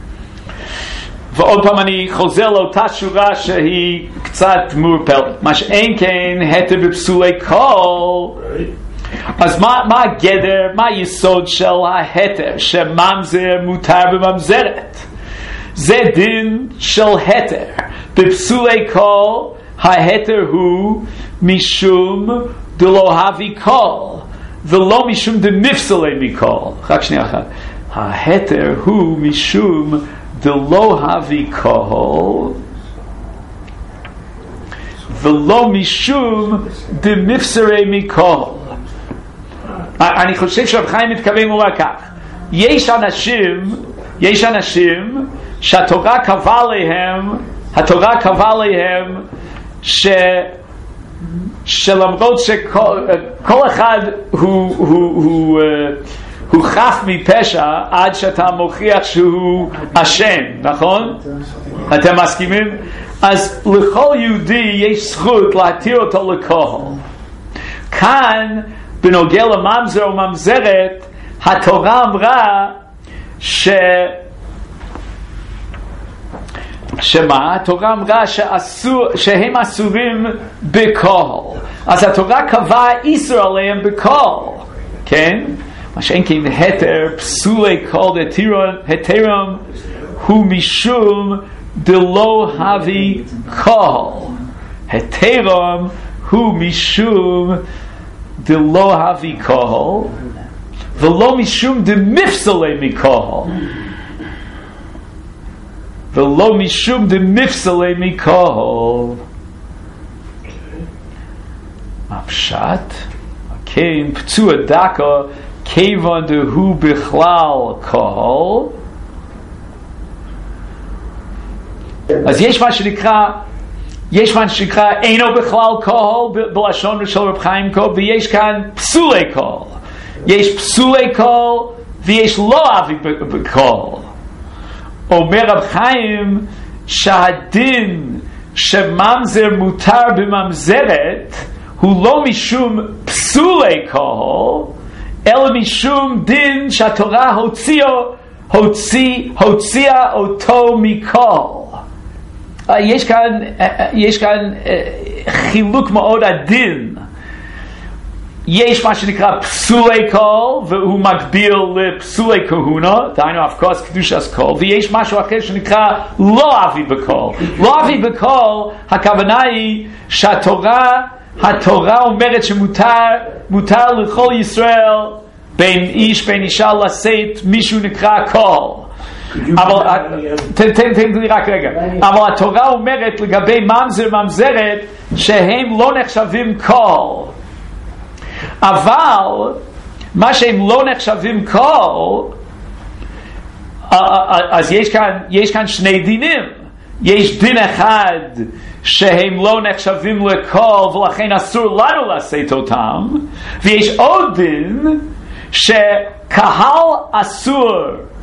ועוד פעם אני חוזר לאותה שורה שהיא קצת מורפלת. מה שאין כן התר בפסולי קול, אז מה, מה הגדר, מה היסוד של ההתר שממזר מותר בממזרת? זה דין של התר. בפסולי קול ההתר הוא משום דלא הביא קול ולא משום דמפסלי מקול. רק שנייה אחת. ההתר הוא משום דלא הביא קול ולא משום דמפסרי מקול. אני חושב שרב חיים מתכוון לומר כך, יש אנשים, יש אנשים שהתורה קבעה להם, התורה קבעה להם ש, שלמרות שכל כל אחד הוא, הוא, הוא, הוא חף מפשע עד שאתה מוכיח שהוא אשם, נכון? אתם מסכימים? אז לכל יהודי יש זכות להתיר אותו לכהן. כאן בנוגע לממזר או ממזרת, התורה אמרה ש... שמה? התורה אמרה שאסור, שהם אסורים בקול. אז התורה קבעה איסור עליהם בקול. כן? מה שאין כן התר פסולי קול התרם הוא משום דלא הביא קול. התרם הוא משום דלא הביא קול ולא משום דמפסלי מקול ולא משום דמפסלי מקול. מה פשט? כן, פצוע דקה כיוון דהוא בכלל קול. אז יש מה שנקרא יש מה שנקרא אינו בכלל קול בלשון של רב חיים קול, ויש כאן פסולי קול. יש פסולי קול ויש לא אבי בקול. אומר רב חיים שהדין שממזר מותר בממזרת הוא לא משום פסולי קול, אלא משום דין שהתורה הוציאה הוציא, הוציאה אותו מקול. יש כאן, יש כאן חילוק מאוד עדין. יש מה שנקרא פסולי קול, והוא מקביל לפסולי כהונה, דהיינו אבקות קדושת קול, ויש משהו אחר שנקרא לא אבי בקול. לא אבי בקול, הכוונה היא שהתורה, התורה אומרת שמותר, מותר לכל ישראל, בין איש בין אישה לשאת מישהו נקרא קול. אבל תן לי רק רגע, אבל התורה אומרת לגבי ממזר ממזרת שהם לא נחשבים קול, אבל מה שהם לא נחשבים קול, אז יש כאן, יש כאן שני דינים. יש דין אחד שהם לא נחשבים לקול ולכן אסור לנו לשאת אותם, ויש עוד דין שקהל אסור.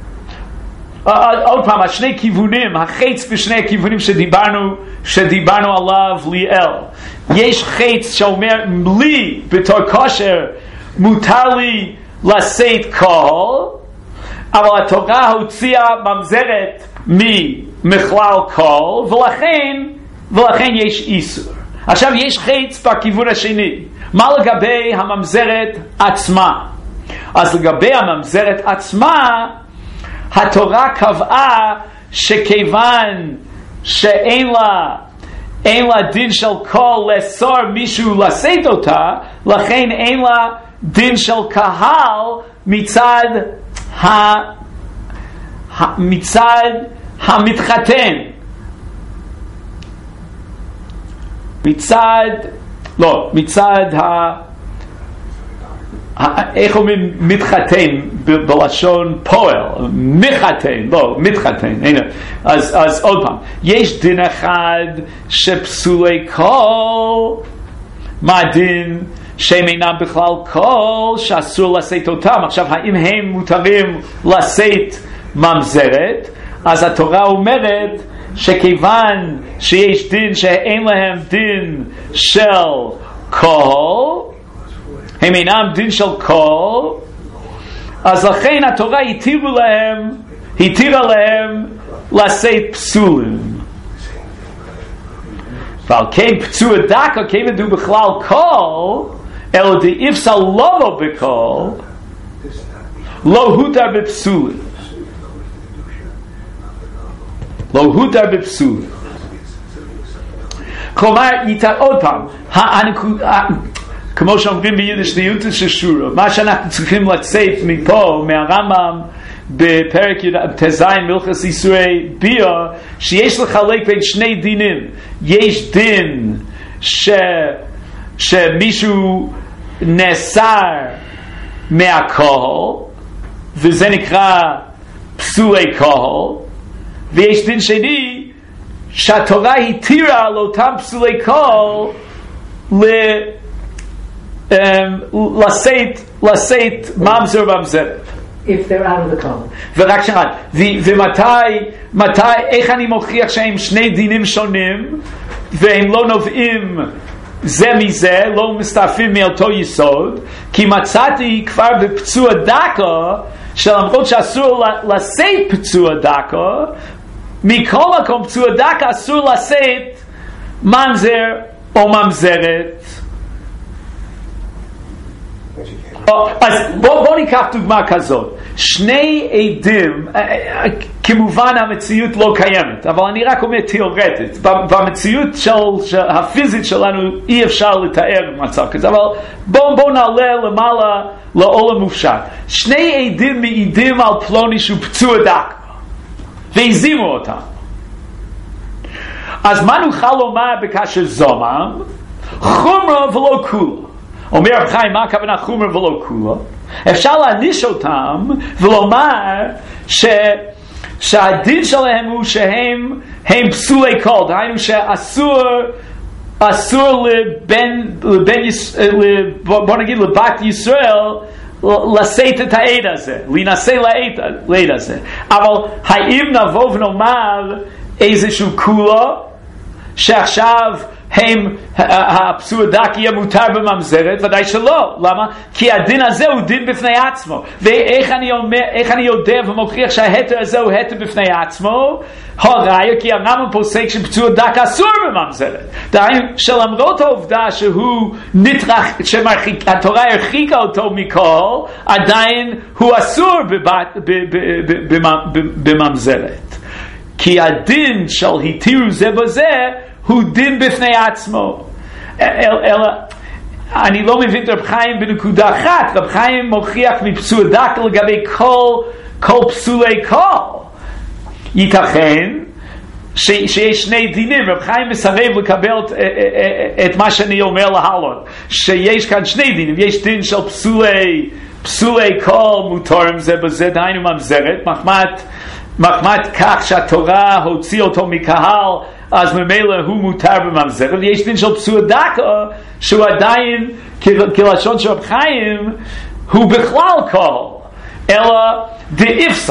עוד פעם, השני כיוונים, החץ בשני הכיוונים שדיברנו, שדיברנו עליו ליאל. יש חץ שאומר לי בתור כושר מותר לי לשאת קול, אבל התורה הוציאה ממזרת ממכלל קול, ולכן, ולכן יש איסור. עכשיו יש חץ בכיוון השני. מה לגבי הממזרת עצמה? אז לגבי הממזרת עצמה, התורה קבעה שכיוון שאין לה, אין לה דין של קול לאסור מישהו לשאת אותה, לכן אין לה דין של קהל מצד ה, ה, מצד המתחתן, מצד לא מצד ה, ה איך אומרים מתחתן ב, בלשון פועל, מחתן, לא מתחתן. הנה, אז אז עוד פעם, יש דין אחד שפסולי קול. מה הדין? שהם אינם בכלל קול, שאסור לשאת אותם. עכשיו, האם הם מותרים לשאת ממזרת? אז התורה אומרת שכיוון שיש דין שאין להם דין של קול, הם אינם דין של קול, אז לכן התורה התירה להם, התירה להם לשאת פסולים. ועל כן פצוע דקה, כן מדו בכלל קול, אלא די אפשר לא בקול, לא הותר בפסולים. לא הותר בפסולים. כלומר, עוד פעם, כמו שאומרים ביידיש דיוטה ששורה, מה שאנחנו צריכים לצאת מפה, מהרמב"ם, בפרק תזין מלכס איסורי ביו, שיש לחלק בין שני דינים. יש דין ש, שמישהו נאסר מהקהל, וזה נקרא פסולי קהל, ויש דין שני שהתורה התירה על אותם פסולי קהל לשאת לשאת ממזר ממזרת. If they're out of the call. ורק שרד, ומתי, מתי, איך אני מוכיח שהם שני דינים שונים, והם לא נובעים זה מזה, לא מסתעפים מאותו יסוד, כי מצאתי כבר בפצוע דקה, שלמרות שאסור לשאת פצוע דקה, מכל מקום פצוע דקה אסור לשאת ממזר או ממזרת. אז בוא, בוא ניקח דוגמה כזאת. שני עדים, כמובן המציאות לא קיימת, אבל אני רק אומר תיאורטית, במציאות של, של הפיזית שלנו אי אפשר לתאר מצב כזה, אבל בוא, בוא נעלה למעלה לעולם מופשט. שני עדים מעידים על פלוני שהוא פצוע דק והזימו אותם. אז מה נוכל לומר בקשר זומם? חומרה ולא כולה. אומר רב חיים, מה הכוונה חומר ולא כולה? אפשר להניש אותם ולומר ש, שהדין שלהם הוא שהם הם פסולי קול, דהיינו שאסור אסור לבן, לבן בוא נגיד לבת ישראל לשאת את העד הזה, להינשא לעד הזה. אבל האם נבוא ונאמר איזשהו כולה שעכשיו הם, הפסוע דק יהיה מותר בממזרת? ודאי שלא. למה? כי הדין הזה הוא דין בפני עצמו. ואיך אני אומר, איך אני יודע ומוכיח שההתר הזה הוא התר בפני עצמו? הראיה, כי הרמב"ם פוסק שפצוע דק אסור בממזרת. דהיינו, שלמרות העובדה שהוא נטרח, שהתורה הרחיקה אותו מכל, עדיין הוא אסור בממזרת. כי הדין של התירו זה בזה הוא דין בפני עצמו. אלא, אני לא מבין את רב חיים בנקודה אחת. רב חיים מוכיח מפסוע דק לגבי כל, כל פסולי קול. ייתכן שיש שני דינים. רב חיים מסרב לקבל את מה שאני אומר להלון, שיש כאן שני דינים. יש דין של פסולי פסולי כל מותרים זה בזה, דהיינו ממזרת, מחמת מחמת כך שהתורה הוציא אותו מקהל, אז ממילא הוא מותר בממזרת. ויש דין של פסול דקה שהוא עדיין כלשון של רב חיים הוא בכלל כל, אלא דאיפסל,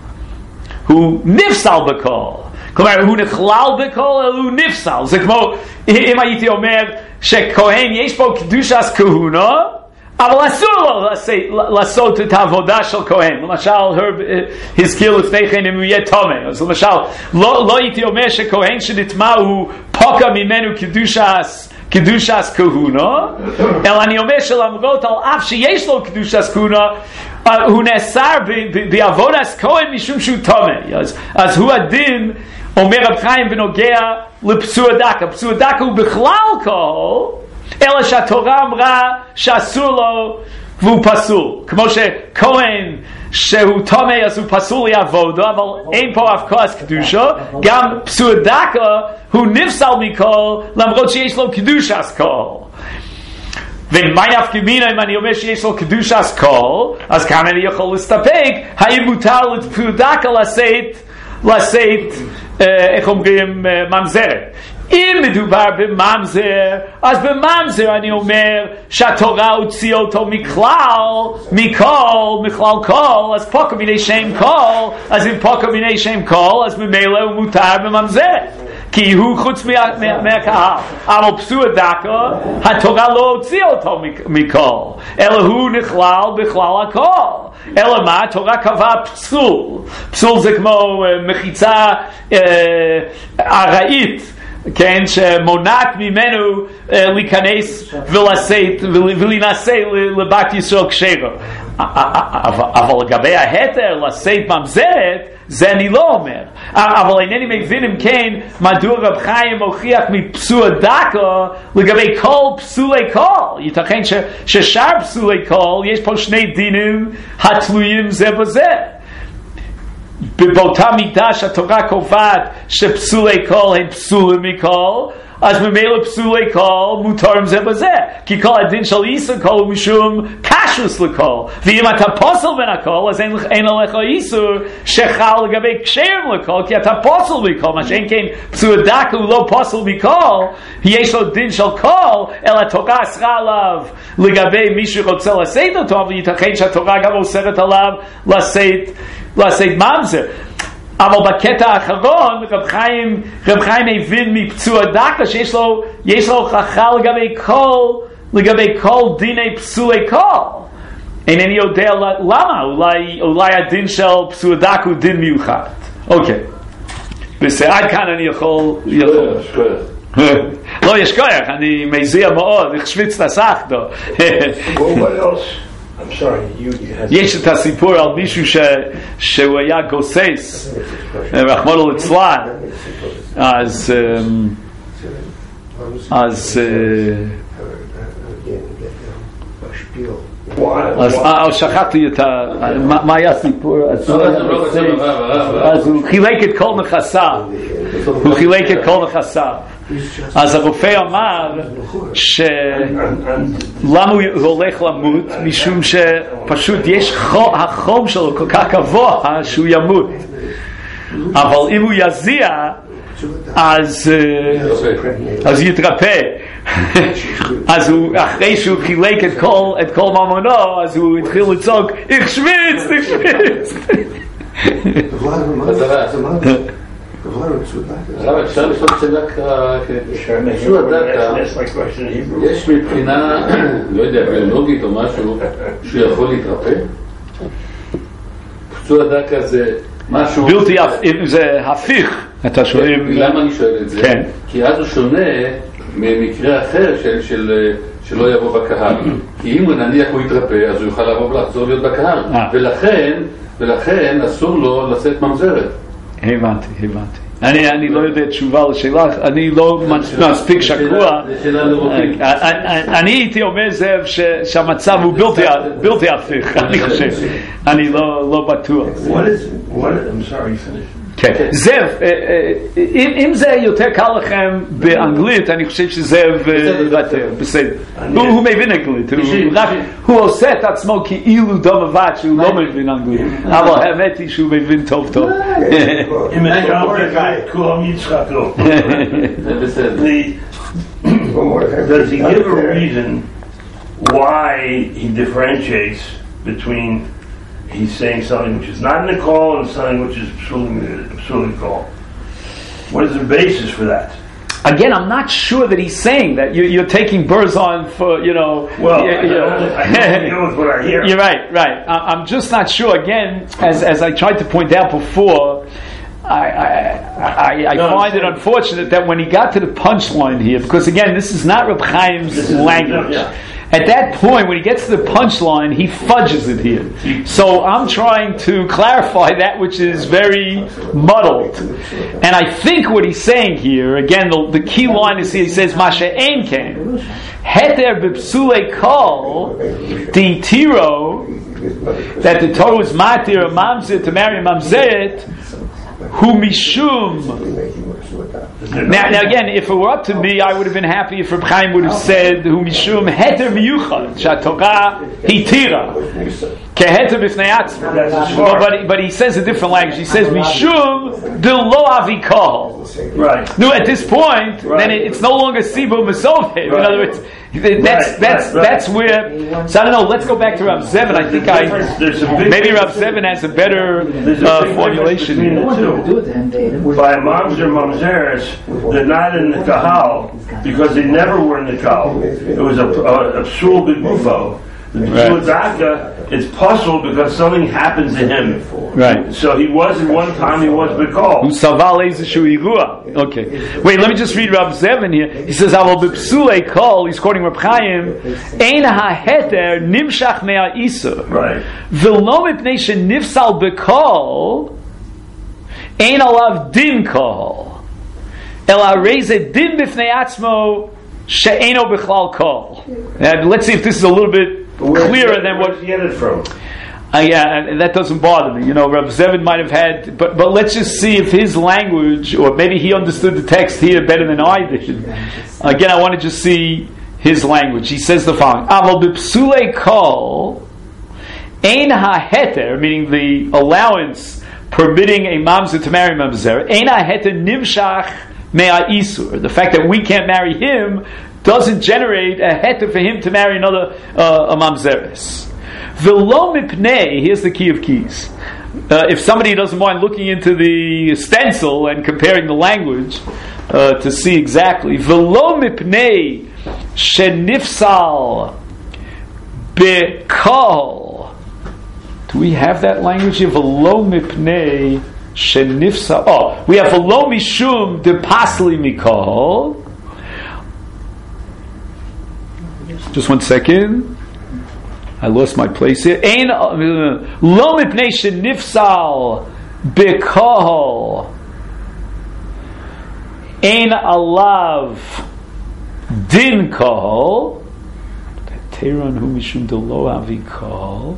הוא נפסל בכל. כלומר, הוא נכלל בכל, אלא הוא נפסל. זה כמו, אם הייתי אומר שכהן יש בו קדושת כהונה, אבל אסור לו לעשות את העבודה של כהן. למשל, הזכיר לפני כן אם הוא יהיה תומא. אז למשל, לא, לא הייתי אומר שכהן שנטמא הוא פוקע ממנו קדושת קדושת כהונה, אלא אני אומר שלמרות על אף שיש לו קדושת כהונה, הוא נאסר בעבודת כהן משום שהוא תומא. אז, אז הוא הדין, אומר רב חיים בנוגע לפסול דקה. פסול דקה הוא בכלל כל, אלא שהתורה אמרה שאסור לו והוא פסול. כמו שכהן שהוא תומא אז הוא פסול לעבודה, אבל אין פה אף כוס קדושה. גם פסול דקה הוא נפסל מכל, למרות שיש לו קדושת כל. ומה נפקא מינה אם אני אומר שיש לו קדושת כל, אז כאן אני יכול להסתפק האם מותר לפסול דקה לשאת לשאת איך אומרים ממזרת. אם מדובר בממזר, אז בממזר אני אומר שהתורה הוציאה אותו מכלל, מכל, מכלל כל, אז פוקע מיני שם כל, אז אם פוקע מיני שם כל, אז ממילא הוא מותר בממזרת, כי הוא חוץ מה, מה, מהקהל. אבל פסול דקה, התורה לא הוציאה אותו מכל, אלא הוא נכלל בכלל הכל. אלא מה? התורה קבעה פסול. פסול זה כמו מחיצה ארעית, כן, שמונעת ממנו להיכנס ולשאת ולהינשא לבת ישראל כשרה. אבל לגבי ההתר לשאת ממזרת, זה אני לא אומר. אבל אינני מבין אם כן מדוע רב חיים מוכיח מפסול דקה לגבי כל פסולי כל. ייתכן ששאר פסולי כל יש פה שני דינים התלויים זה בזה. באותה מידה שהתורה קובעת שפסולי כל הם פסולים מכל, אז ממילא פסולי כל מותרים זה בזה, כי כל הדין של איסור כל הוא משום קשוס לכל, ואם אתה פוסל בין הכל אז אין, אין עליך איסור שחל לגבי קשרים לכל, כי אתה פוסל מכל. מה שאין כן פסול דקה הוא לא פוסל מכל, יש לו דין של כל, אלא התורה אסרה עליו לגבי מי שרוצה לשאת אותו, אבל ייתכן שהתורה גם אוסרת עליו לשאת לשאת ממזר. אבל בקטע האחרון רב חיים רב חיים הבין מפסול דקה שיש לו יש לו הוכחה לגבי כל לגבי כל דיני פסולי כל. אינני יודע למה, אולי אולי הדין של פסול דקה הוא דין מיוחד. אוקיי, בסדר, עד כאן אני יכול יכול לא יש כוח, אני מזיע מאוד, אני חשוויץ תסחתו. I'm sorry, you, you had יש את הסיפור על מישהו ש... שהוא היה גוסס, רחמנא ליצלן, אז אז אז שכחתי את ה... מה היה הסיפור? אז הוא חילק את כל נכסיו, הוא חילק את כל נכסיו. אז הרופא אמר שלמה הוא הולך למות, משום שפשוט יש החום שלו כל כך גבוה שהוא ימות, אבל אם הוא יזיע אז אז יתרפא. אז הוא, אחרי שהוא חילק את כל את כל ממונו, אז הוא התחיל לצעוק איך שוויץ, איך שוויץ. אבל אפשר לשאול שאלה פסול הדקה, יש מבחינה לא יודע ביולוגית או משהו שיכול להתרפא? פסול הדקה זה משהו בלתי, זה הפיך. אתה שואל למה אני שואל את זה? כי אז הוא שונה ממקרה אחר שלא יבוא בקהל, כי אם נניח הוא יתרפא אז הוא יוכל לבוא ולחזור להיות בקהל, ולכן ולכן אסור לו לשאת ממזרת. הבנתי, הבנתי. אני אני לא יודע תשובה לשאלה, אני לא מספיק שקוע. אני הייתי אומר זאב שהמצב הוא בלתי הפיך, אני חושב. אני לא לא בטוח. What is what I'm sorry, finish. כן. זאב, אם זה יותר קל לכם באנגלית, אני חושב שזאב יותר, בסדר. הוא מבין אנגלית, הוא עושה את עצמו כאילו דום אבד שהוא לא מבין אנגלית, אבל האמת היא שהוא מבין טוב טוב. אם אני מורדכי, כולם יצחקו. Does he give a reason why he differentiates between he's saying something which is not in the call and something which is absolutely call? What is the basis for that? Again, I'm not sure that he's saying that. You're, you're taking birds on for, you know... Well, you, you know. I know with what I hear. You're right, right. I'm just not sure. Again, as as I tried to point out before, I, I, I, I no, find it unfortunate that when he got to the punchline here, because again, this is not Reb Chaim's language. Yeah. At that point, when he gets to the punchline, he fudges it here. So I'm trying to clarify that which is very muddled. And I think what he's saying here, again, the, the key line is here, he says, Masha ein ken, heter b'psule kol, di tiro, that the Torah is matir, a mamzer, to marry a mamzeret, hu mishum. Now, now again, if it were up to me, I would have been happy if Reb Chaim would have said hu mishum heter miyuchad shatorah hitira keheter b'fnei atzma. But but he says a different language. He says mishum de lo avikol. Right. No, at this point, right. Then it, it's no longer sibu mesoveh. Right. In other words, that's right, that's right, right. that's where. So I don't know. Let's go back to Rav Zevin. I think I maybe Rav Zevin has a better uh, formulation. By mamzer mamzeres, they're not in the kahal because they never were in the kahal. It was a a psul b'gufo. The psul daka, it's puzzled because something happens to him. Right. So he was at one time he was b'kol. Okay. Wait, let me just read Rav Zevin here. He says, "Aval b'psulei kol." He's quoting Reb Chaim. Ein haheter nimshach mea isur. Right. V'lo mipnei shenifsal b'kol. Ein alav din kol. El hareze din b'fnei atzmo she'eno b'chlal kol. Let's see if this is a little bit clearer than what. Where's he get it from? Uh, yeah, and that doesn't bother me. You know, Rav Zevin might have had, but but let's just see if his language, or maybe he understood the text here better than I did. Again, I want to just see his language. He says the following: Aval b'psulei kol ein haheter, meaning the allowance permitting a mamzer to marry mamzer, ein haheter nimshach mea isur. The fact that we can't marry him doesn't generate a heter for him to marry another uh, a mamzeres. V'lo mipnei, here's the key of keys. Uh, if somebody doesn't mind looking into the stencil and comparing the language uh, to see exactly, v'lo mipnei shenifsal bekol. Do we have that language here? V'lo mipnei shenifsal. Oh, we have v'lo mishum de pasli mikol. Just one second. I lost my place here. Ein lo mipnei shenifsal b'kohol ein alav din kohol. Teron hu mishum de lo avi kohol.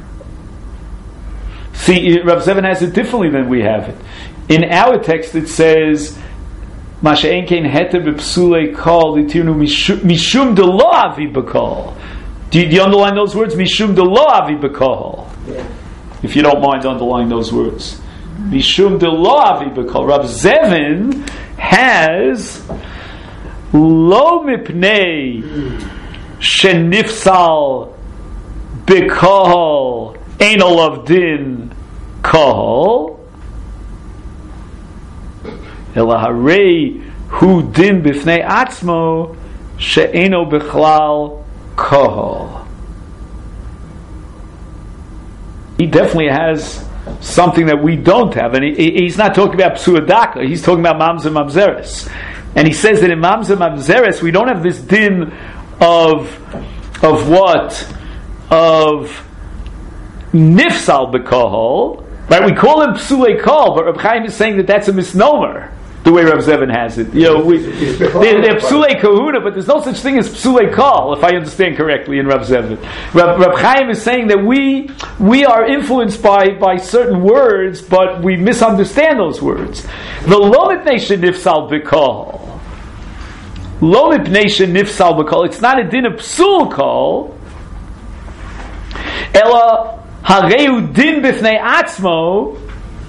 See, Rav Zevin has it differently than we have it. In our text, it says, "Masha ein kein heter b'psulei kol l'tirnu mishum de lo avi b'kol." Do you, do you underline those words? Mishum de lo avi b'kol. If you don't mind underlining those words, mishum de lo avi b'kol. Rav Zevin has lo mipnei shenifsal b'kol ein olav din kol. Ela harei hu din b'fnei atzmo she'eno b'chlal kohol. He definitely has something that we don't have, and he, he's not talking about psuadaka. He's talking about mamzer mamzeres, and he says that in mamzer mamzeres we don't have this din of of what of nifsal b'kohol. Right? We call him psulei kol, but Reb Chaim is saying that that's a misnomer. the way Rav Zevin has it. You know, we, they're, they're psulei kahuna, but there's no such thing as psulei kol, if I understand correctly in Rav Zevin. Rav, Rav Chaim is saying that we we are influenced by, by certain words, but we misunderstand those words. The lo mipnei shenifsal b'kol. Lo mipnei shenifsal b'kol. It's not a din of psul kol. Ela hareu din b'fnei atzmo.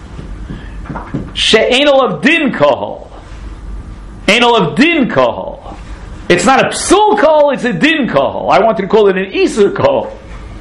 She'ein olav din kahal. Ein olav din kahal. It's not a psul kahal, it's a din kahal. I wanted to call it an isur kahal.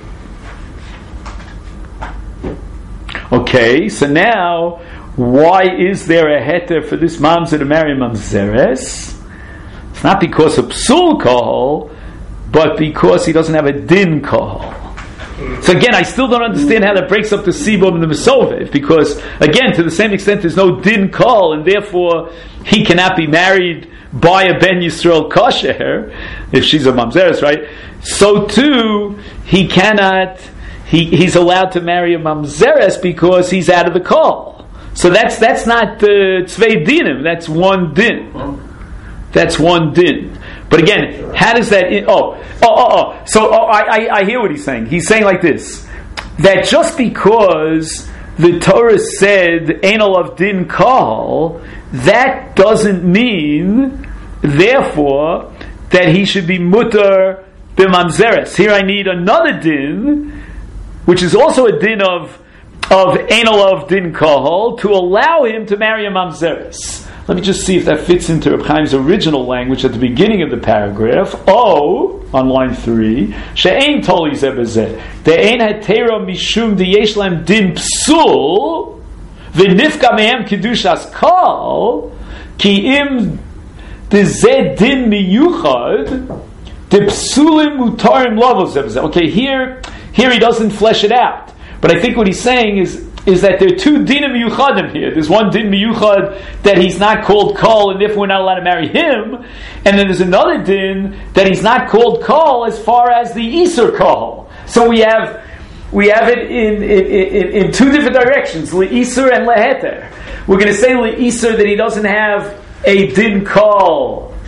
Okay, so now, why is there a heter for this mamzer to marry mamzeres? It's not because of psul kahal, but because he doesn't have a din kahal. So again, I still don't understand how that breaks up the sibum and the mesovev, because again, to the same extent, there's no din kol, and therefore he cannot be married by a ben Yisrael kosher if she's a mamzeres, right? So too, he cannot. He he's allowed to marry a mamzeres because he's out of the kol. So that's that's not uh, tzvei dinim. That's one din. That's one din. But again, how does that? In, oh, oh, oh, oh. So oh, I, I, I hear what he's saying. He's saying like this: that just because the Torah said "Ein olav din kol," that doesn't mean, therefore, that he should be mutar b'mamzeres. Here, I need another din, which is also a din of of Ein olav din kol, to allow him to marry a mamzeres. Let me just see if that fits into Reb Chaim's original language at the beginning of the paragraph. Oh, on line three, she'ein toli zeh bezeh, de'ein hetera mishum de'yesh lahem din psul, v'nifka mehem kedushas kol, ki im dezeh din miyuchad, de psulim mutarim lavo zeh bezeh. Okay, here, here he doesn't flesh it out, but I think what he's saying is, is that there are two dinim miyuchadim here. There's one din miyuchad that he's not called kol, and therefore we're not allowed to marry him. And then there's another din that he's not called kol as far as the isur kol. So we have we have it in in, in, in two different directions, leisur and leheter. We're going to say leisur that he doesn't have a din kol,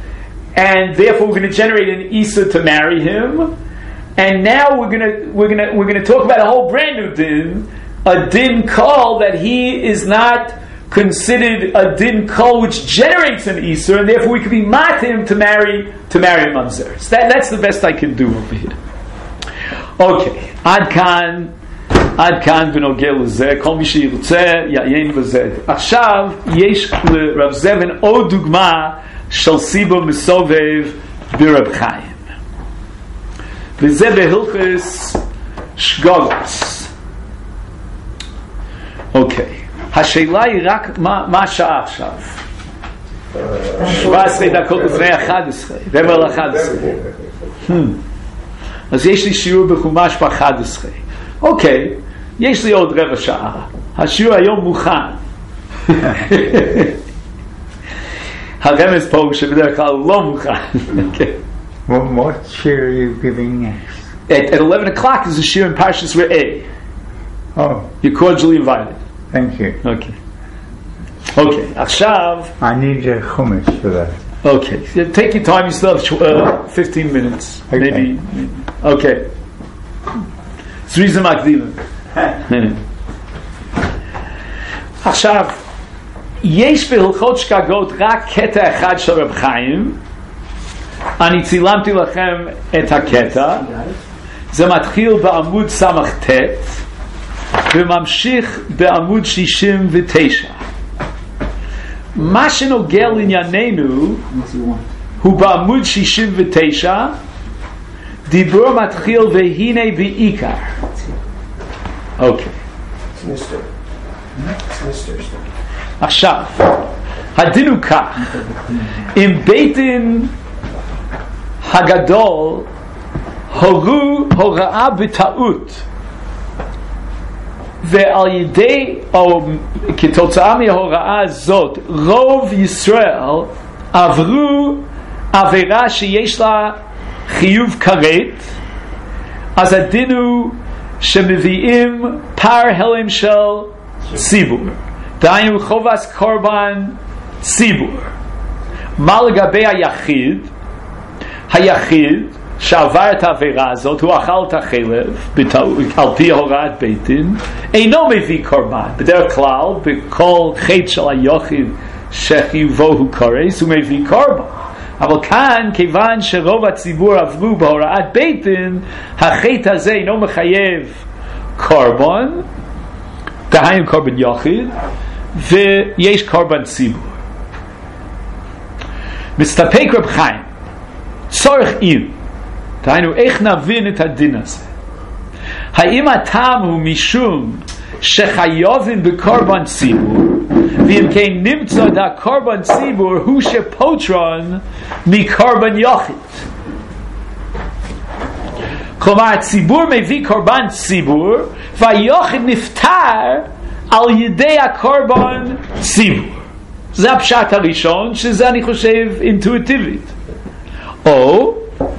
and therefore we're going to generate an isur to marry him. And now we're going to we're going to we're going to talk about a whole brand new din. A din kol that he is not considered a din kol which generates an isur, and therefore we could be matim to marry to marry a mamzeres. That that's the best I can do over here. Okay, ad kan ad kan b'nogel lezeh kol mi sheyirtzeh yayin b'zeh. Achshav yesh lerav Zevin od dugma shel sibo mesovev b'Reb Chaim. V'zeh behilchos shgogos. אוקיי, השאלה היא רק מה השעה עכשיו? שבע עשרה דקות לפני אחת עשרה, רבע לאחת עשרה. אז יש לי שיעור בחומש באחת עשרה. אוקיי, יש לי עוד רבע שעה. השיעור היום מוכן. הרמז פה שבדרך כלל לא מוכן. What share are you giving us? At eleven o'clock is a shiur in Parshas Re'eh. Oh. You're cordially invited. Thank you. Okay. Okay. עכשיו. I need a chumash for that. Okay. So take your time. You still have uh, fifteen minutes. Okay. Maybe. Okay. Zriza Magdilim. עכשיו, יש בהלכות שגגות רק קטע אחד של רב חיים. אני צילמתי לכם את הקטע. זה מתחיל בעמוד סמך תת. וממשיך בעמוד שישים ותשע. מה שנוגע לענייננו הוא בעמוד שישים ותשע, דיבור מתחיל והנה בעיקר. אוקיי. עכשיו, הדין הוא כך, אם בית דין הגדול הורו הוראה בטעות, ועל ידי, או כתוצאה מההוראה הזאת, רוב ישראל עברו עבירה שיש לה חיוב כרת, אז הדין הוא שמביאים פר הלם של ציבור. דהיינו חובס קורבן ציבור. מה לגבי היחיד? היחיד שעבר את העבירה הזאת, הוא אכל את החלב על פי הוראת בית דין, אינו מביא קורבן. בדרך כלל בכל חטא של היחיד שחיובו הוא קורס, הוא מביא קורבן. אבל כאן, כיוון שרוב הציבור עברו בהוראת בית דין, החטא הזה אינו מחייב קורבן, דהיינו קורבן יחיד, ויש קורבן ציבור. מסתפק רב חיים, צורך עיר, דהיינו איך נבין את הדין הזה. האם הטעם הוא משום שחייבים בקורבן ציבור, ואם כן נמצא את הקורבן ציבור הוא שפוטרון מקורבן יחיד. כלומר הציבור מביא קורבן ציבור והיחיד נפטר על ידי הקורבן ציבור. זה הפשט הראשון, שזה אני חושב אינטואיטיבית. או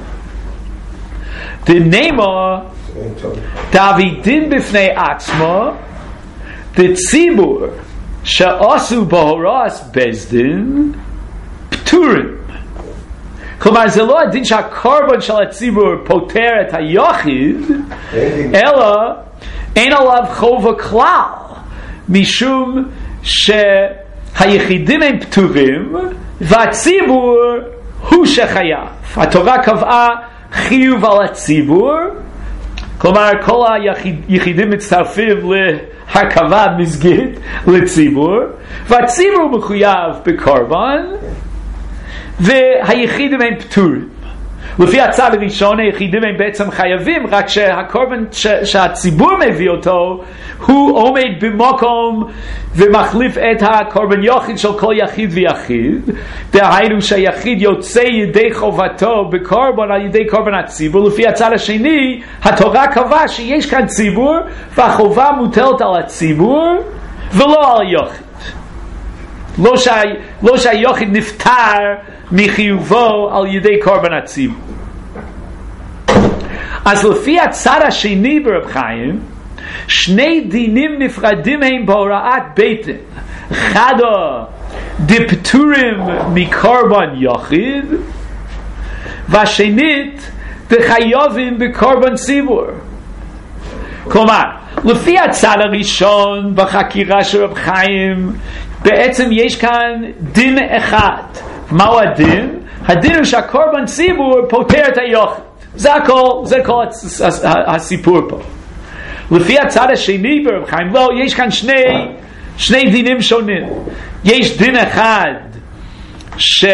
דנאמר דאבידין בפני עצמו דציבור שעשו בהוראת בית דין פטורים. כלומר זה לא הדין שהקורבן של הציבור פוטר את היחיד, אלא אין עליו חובה כלל, משום שהיחידים הם פטורים והציבור הוא שחייב. התורה קבעה חיוב על הציבור, כלומר כל היחידים מצטרפים להרכבה מסגית לציבור, והציבור מחויב בקורבן והיחידים הם פטורים. לפי הצד הראשון היחידים הם בעצם חייבים, רק שהקורבן ש- שהציבור מביא אותו הוא עומד במקום ומחליף את הקורבן יחיד של כל יחיד ויחיד, דהיינו שהיחיד יוצא ידי חובתו בקורבן על ידי קורבן הציבור. לפי הצד השני התורה קבעה שיש כאן ציבור והחובה מוטלת על הציבור ולא על היחיד, לא, שה, לא שהיחיד נפטר מחיובו על ידי קורבן הציבור. אז לפי הצד השני ברב חיים שני דינים נפרדים הם בהוראת בית דין. חדו דפטורים מקורבן יחיד, והשנית דחייבים בקורבן ציבור. כלומר לפי הצד הראשון בחקירה של רב חיים בעצם יש כאן דין אחד. מהו הדין? הדין הוא שהקורבן ציבור פוטר את היחיד. זה הכל, זה כל הסיפור פה. לפי הצד השני ברב חיים לא, יש כאן שני שני דינים שונים. יש דין אחד ש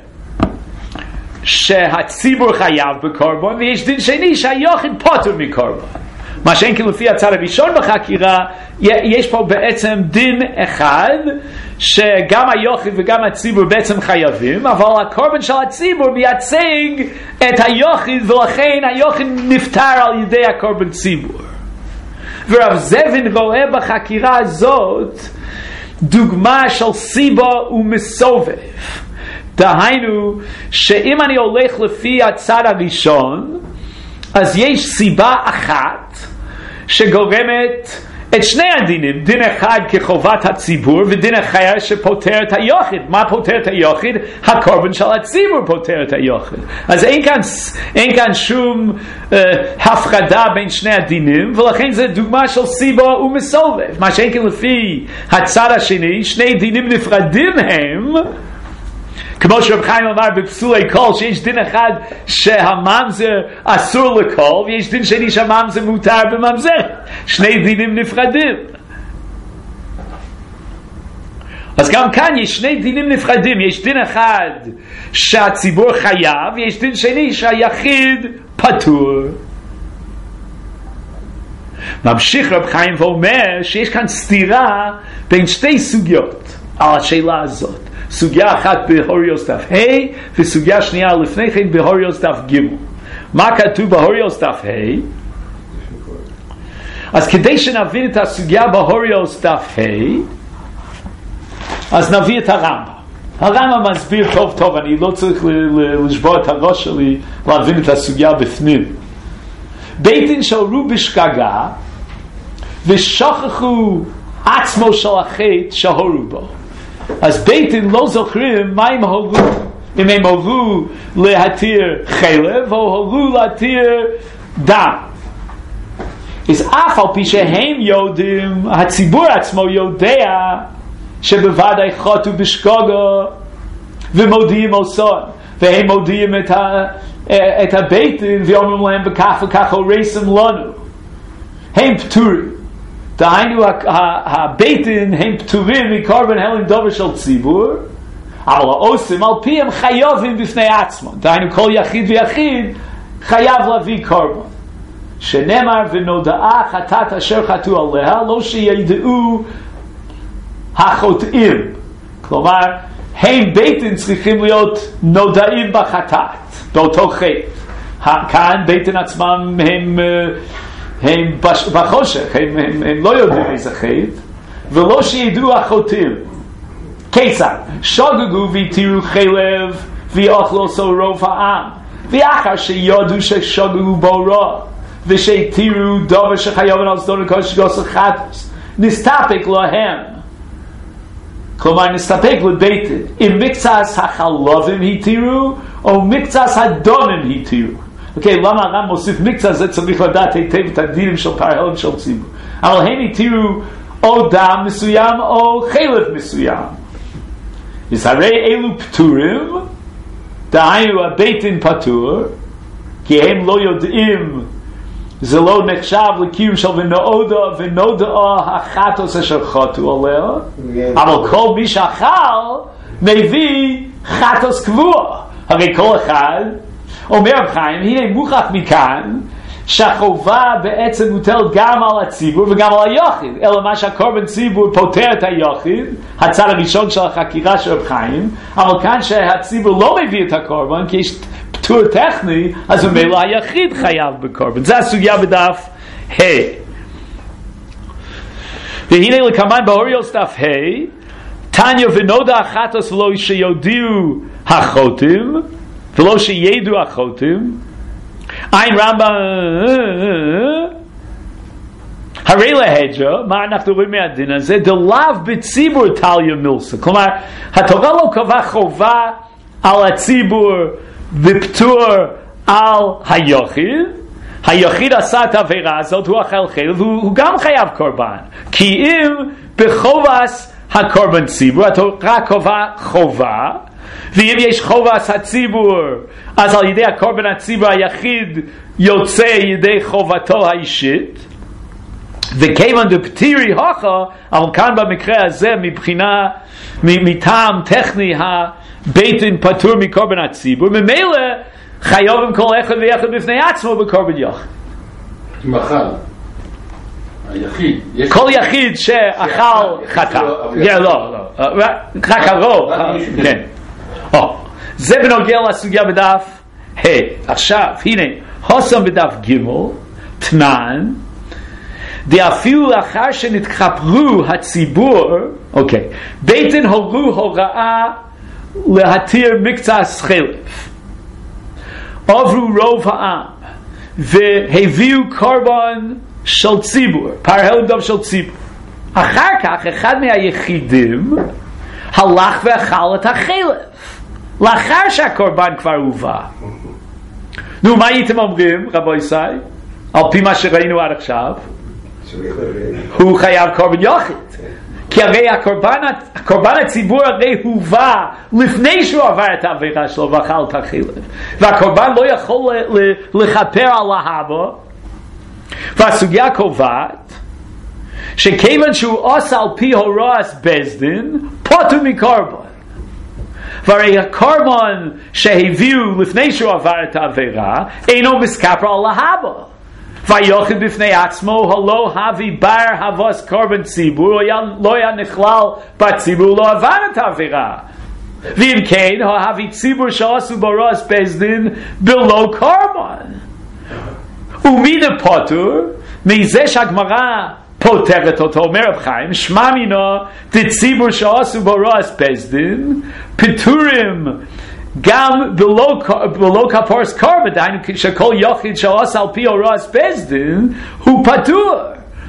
שהציבור חייב בקורבן, ויש דין שני שהיחיד פוטר מקורבן. מה שאין כי לפי הצד הראשון בחקירה יש פה בעצם דין אחד שגם היחיד וגם הציבור בעצם חייבים, אבל הקורבן של הציבור מייצג את היחיד ולכן היחיד נפטר על ידי הקורבן ציבור. ורב זבין רואה בחקירה הזאת דוגמה של סיבה ומסובב. דהיינו שאם אני הולך לפי הצד הראשון אז יש סיבה אחת שגורמת את שני הדינים, דין אחד כחובת הציבור ודין אחר שפוטר את היחיד. מה פוטר את היחיד? הקורבן של הציבור פוטר את היחיד. אז אין כאן, אין כאן שום uh, הפחדה בין שני הדינים, ולכן זה דוגמה של סיבה ומסובב. מה שאין כאן לפי הצד השני שני דינים נפרדים הם, כמו שרב חיים אמר בפסולי קול, שיש דין אחד שהממזר אסור לקול ויש דין שני שהממזר מותר בממזר. שני דינים נפרדים. אז גם כאן יש שני דינים נפרדים. יש דין אחד שהציבור חייב, יש דין שני שהיחיד פטור. ממשיך רב חיים ואומר שיש כאן סתירה בין שתי סוגיות על השאלה הזאת. סוגיה אחת בהוריוס דף ה' וסוגיה שנייה לפני כן בהוריוס דף ג'. מה כתוב בהוריוס דף ה'? אז כדי שנבין את הסוגיה בהוריוס דף ה' אז נביא את הרמב"ם. הרמב"ם מסביר טוב טוב, אני לא צריך לשבור את הראש שלי להבין את הסוגיה בפנים. בית דין שהורו בשגגה ושכחו עצמו של החטא שהורו בו. אז בייטין לא זוכרים מה הם הורו, אם הם הורו להתיר חלב או הורו להתיר דם. אז אף על פי שהם יודעים, הציבור עצמו יודע שבוודאי חוטו בשגוגו ומודיעים עושון, והם מודיעים את, ה, את הבייטין ואומרים להם בכך וכך הורסים לנו, הם פטורים. דהיינו הבייטין הם פטורים מקורבן הלם דובר של ציבור, אבל העושים על פי הם חייבים בפני עצמם. דהיינו כל יחיד ויחיד חייב להביא קורבן, שנאמר ונודעה חטאת אשר חטאו עליה לא שידעו החוטאים. כלומר הם בייטין צריכים להיות נודעים בחטאת, באותו חטא. כאן בייטין עצמם הם הם בחושך, הם, הם, הם לא יודעים איזה חטא, ולא שידעו החוטאים. כיצד? שוגגו והתירו חלב ואוכלו עשו רוב העם, ואחר שיודעו ששוגגו בו רע ושהתירו דבר שחיובין על סדון הקודש גוס החטוס, נסתפק להם. כלומר נסתפק לבייטין אם מקצת החלבים התירו או מקצת הדומים התירו. אוקיי, למה הר"ן מוסיף מקצת? זה צריך לדעת היטב את הדינים של פרהלם של ציבור. אבל הם התירו או דם מסוים או חלב מסוים. אז הרי אלו פטורים, דהיינו הבייטין פטור, כי הם לא יודעים, זה לא נחשב לקיום של ונודע ונודע החטוס אשר חטאו עליה, אבל כל מי שאכל מביא חטוס קבוע. הרי כל אחד אומר רב חיים, הנה מוכח מכאן שהחובה בעצם מוטלת גם על הציבור וגם על היחיד, אלא מה שהקורבן ציבור פותר את היחיד, הצד הראשון של החקירה של רב חיים, אבל כאן שהציבור לא מביא את הקורבן כי יש פטור טכני, אז ממילא היחיד חייב בקורבן. זה הסוגיה בדף ה'. והנה לכמן באוריוס דף ה', תניא ונודע החטוס ולא שיודיעו החוטאים ולא שידעו החוטאים. אין רמב"ם, הרי להג'ה, מה אנחנו רואים מהדין הזה? דלאו בציבור טליה מילסה. כלומר, התורה לא קבעה חובה על הציבור ופטור על היחיד. היחיד עשה את העבירה הזאת, הוא אכל חלב, והוא גם חייב קורבן. כי אם בחובס הקורבן ציבור, התורה קובעה חובה, ואם יש חובס הציבור, אז על ידי הקורבן הציבור היחיד יוצא ידי חובתו האישית, וכיוון דפטירי הוכה, אבל כאן במקרה הזה מבחינה, מטעם טכני הבייטין פטור מקורבן הציבור, ממילא חייבים כל אחד ויחד בפני עצמו בקורבן יחיד. מחל היחיד, כל יחיד שאכל חטא, לא, לא, רק הרוב, כן. זה בנוגע לסוגיה בדף ה'. עכשיו, הנה, הוסם בדף ג' תנן, דאפילו לאחר שנתחפרו הציבור, אוקיי, בייטין הורו הוראה להתיר מקצת חלב. עברו רוב העם והביאו קורבן של ציבור, פרהלם דם של ציבור. אחר כך אחד מהיחידים הלך ואכל את החלב לאחר שהקורבן כבר הובא. נו, מה הייתם אומרים, רבו ישי? על פי מה שראינו עד עכשיו, הוא חייב קורבן יחיד, כי הרי הקורבן, הקורבן הציבור הרי הובא לפני שהוא עבר את העבירה שלו ואכל את החלב, והקורבן לא יכול לכפר על ההבא. והסוגיה קובעת שכיוון שהוא עושה על פי הוראת בית דין, פטור מקורבן. והרי הקורבן שהביאו לפני שהוא עבר את העבירה אינו מסכפר על ההבא, והיחיד בפני עצמו הלא הביא בר הבוס קורבן ציבור, לא היה נכלל בציבור, לא עבר את העבירה. ואם כן, הביא ציבור שעשו בהוראת בית דין בלא קורבן. ומי דפטור? מזה שהגמרא פותרת אותו, אומר רב חיים, שמע מינו דציבור שעשו בהוראת בית דין פטורים גם בלא כפורס קורבן, דהיינו שכל יחיד שעשה על פי הוראת בית דין הוא פטור.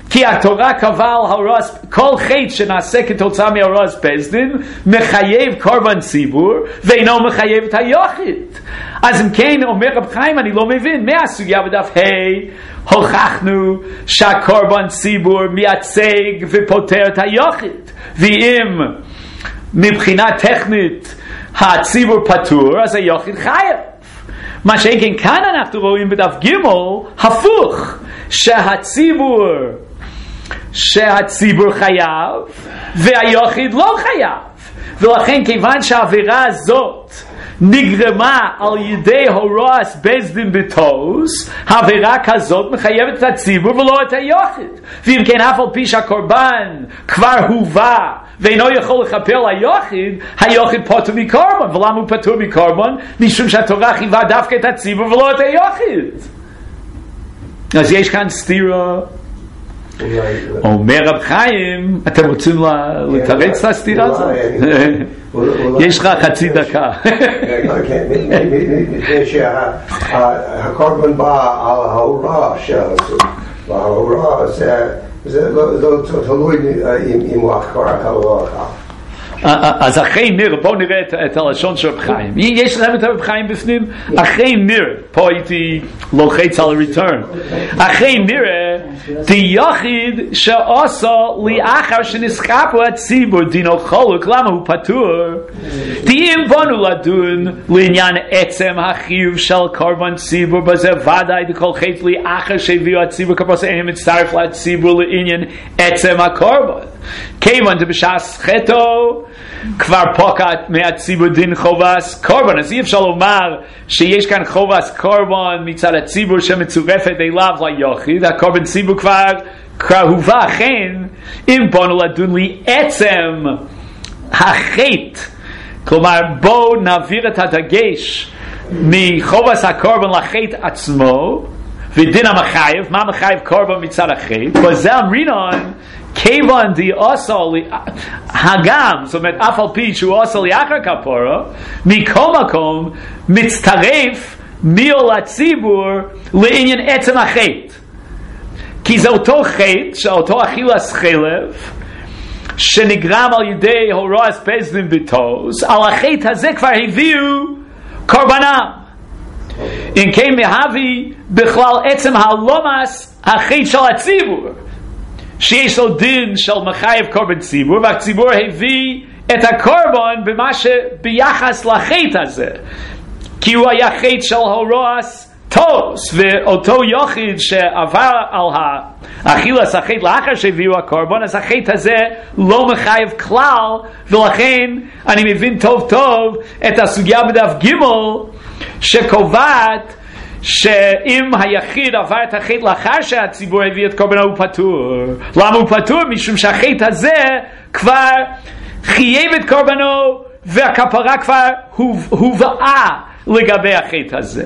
כי התורה קבעה על הורס, כל חטא שנעשה כתוצאה מהורס בית דין, מחייב קורבן ציבור, ואינו מחייב את היחיד. אז אם כן, אומר רב חיים, אני לא מבין, מהסוגיה בדף ה' הוכחנו שהקורבן ציבור מייצג ופותר את היחיד. ואם מבחינה טכנית הציבור פטור, אז היחיד חייב. מה שכן כאן אנחנו רואים בדף ג' הפוך, שהציבור שהציבור חייב והיחיד לא חייב, ולכן כיוון שהעבירה הזאת נגרמה על ידי הורס בית דין בתוס, העבירה כזאת מחייבת את הציבור ולא את היחיד. ואם כן, אף על פי שהקורבן כבר הובא ואינו יכול לכפר ליחיד, היחיד פטור מקורבן. ולמה הוא פטור מקורבן? משום שהתורה חייבה דווקא את הציבור ולא את היחיד. אז יש כאן סתירה. אומר רב חיים, אתם רוצים לתרץ את הסתירה הזאת? יש לך חצי דקה. מפני שהקורבן בא על ההוראה שלו, וההוראה זה לא תלוי אם הוא אחר או לא אחר. אז אחרי נר, בואו נראה את, את הלשון של רב חיים. יש לכם את רב חיים בפנים? אחרי נר, פה הייתי לוחץ על ריטרן. אחרי נר, דיחיד שעושה לאחר שנסחפו הציבור דינו חולק, למה הוא פטור? דיאם בנו לדון לעניין עצם החיוב של קורבן ציבור, בזה ודאי דכל חטא לאחר שהביאו הציבור כפרס אין מצטרף לציבור לעניין עצם הקורבן. כיוון דבשעס חטאו כבר פוקעת מהציבור דין חובס קורבן, אז אי אפשר לומר שיש כאן חובס קורבן מצד הציבור שמצורפת אליו ליחיד. הקורבן ציבור כבר כבר הובא. אכן אם בנו לדון לי עצם החטא, כלומר בואו נעביר את הדגש מחובס הקורבן לחטא עצמו ודין המחייב, מה מחייב קורבן מצד החטא, וזה אמרינון כיוון די עושה הגם, זאת אומרת אף על פי שהוא עושה לאחר כפרה, מכל מקום מצטרף מיהו לציבור לעניין עצם החטא, כי זה אותו חטא, שאותו אכילת חלב שנגרם על ידי הורס בית דין בתוס, על החטא הזה כבר הביאו קורבנם. אם כן מהווה בכלל עצם הלומס החטא של הציבור, שיש לו דין של מחייב קורבן ציבור, והציבור הביא את הקורבן במה שביחס לחטא הזה, כי הוא היה חטא של הורס תוס, ואותו יחיד שעבר על האכילת החטא לאחר שהביאו הקורבן, אז החטא הזה לא מחייב כלל. ולכן אני מבין טוב טוב את הסוגיה בדף ג' שקובעת שאם היחיד עבר את החטא לאחר שהציבור הביא את קורבנו הוא פטור. למה הוא פטור? משום שהחטא הזה כבר חייב את קורבנו והכפרה כבר הובאה לגבי החטא הזה.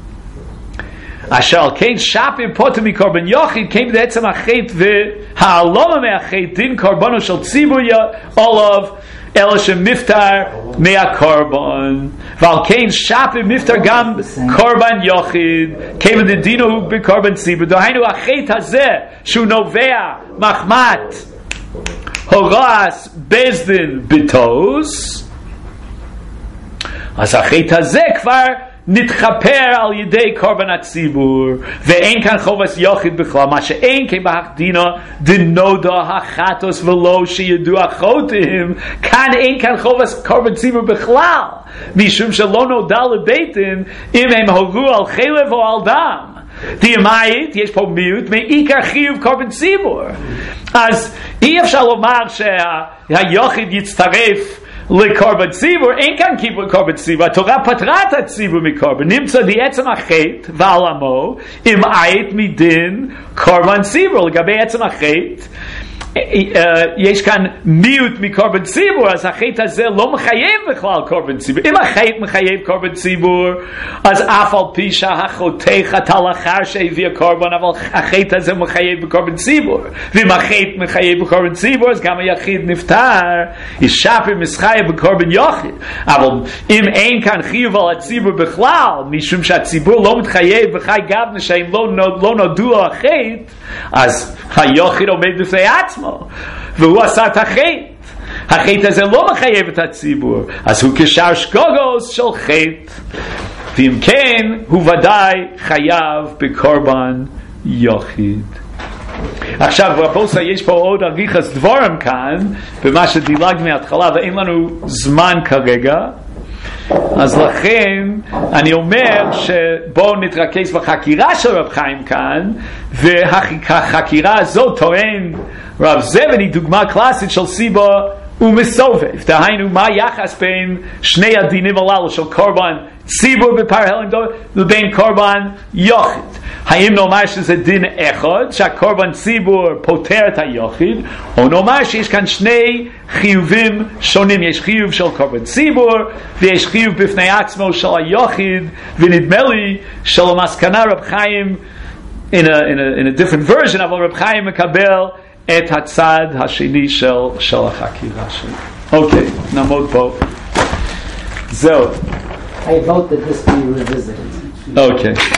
אשר כן שפים פוטר מקורבן יחיד, כן בעצם החטא והעלומה מהחטא דין קורבנו של ציבור עליו, אלא שמפטר מהקורבן. ועל כן שפים מפטר גם קורבן יחיד, כיוון דדינו הוא בקורבן ציבור. דהיינו החטא הזה שהוא נובע מחמת הורס בית דין בתוס, אז החטא הזה כבר נתחפר על ידי קורבן הציבור, ואין כאן חובס יחיד בכלל. מה שאין כן בהחדינו דנודו החטוס ולא שידוע חוטאים, כאן אין כאן חובס קורבן ציבור בכלל, משום שלא נודע לבית דין אם הם הורו על חלב או על דם. דהיינו יש פה מיעוט מעיקר חיוב קורבן ציבור. אז אי אפשר לומר שהיחיד יצטרף לקורבן ציבור. אין כאן קורבן ציבור. התורה פטרה את הציבור מקורבן. נמצא בעצם החטא ועלמו אם עית מדין קורבן ציבור. לגבי עצם החטא יש כאן מיעוט מקורבן ציבור, אז החטא הזה לא מחייב בכלל קורבן ציבור. אם החטא מחייב קורבן ציבור, אז אף על פי שהחוטא חטא לאחר שהביא קורבן, אבל החטא הזה מחייב בקורבן ציבור. ואם החטא מחייב בקורבן ציבור, אז גם היחיד נפטר, ישפר מסחייב בקורבן יחיד. אבל אם אין כאן חיוב על הציבור בכלל, משום שהציבור לא מתחייב בחי גבנה שהם לא, לא נודעו החטא, אז היוחיד עומד בפני עצמו, והוא עשה את החטא. החטא הזה לא מחייב את הציבור, אז הוא כשאר שגוגוס של חטא, ואם כן, הוא ודאי חייב בקורבן יוחיד. עכשיו רבוסה, יש פה עוד אריכות דברים כאן במה שדילג מההתחלה ואין לנו זמן כרגע, אז לכן אני אומר שבואו נתרכז בחקירה של רב חיים כאן, והחקירה הזאת טוען רב זבדי דוגמה קלאסית של סיבה ומסובב, דהיינו מה היחס בין שני הדינים הללו של קורבן ציבור בפרהלים לבין קורבן יוחיד. האם נאמר שזה דין אחד שהקורבן ציבור פותר את היוחיד, או נאמר שיש כאן שני חיובים שונים, יש חיוב של קורבן ציבור ויש חיוב בפני עצמו של היוחיד, ונדמה לי שלמסקנה רב חיים in a, in a, in a different version, אבל רב חיים מקבל את הצד השני של, של החקירה שלו. אוקיי, נעמוד פה. זהו. I vote that this be revisited. Okay.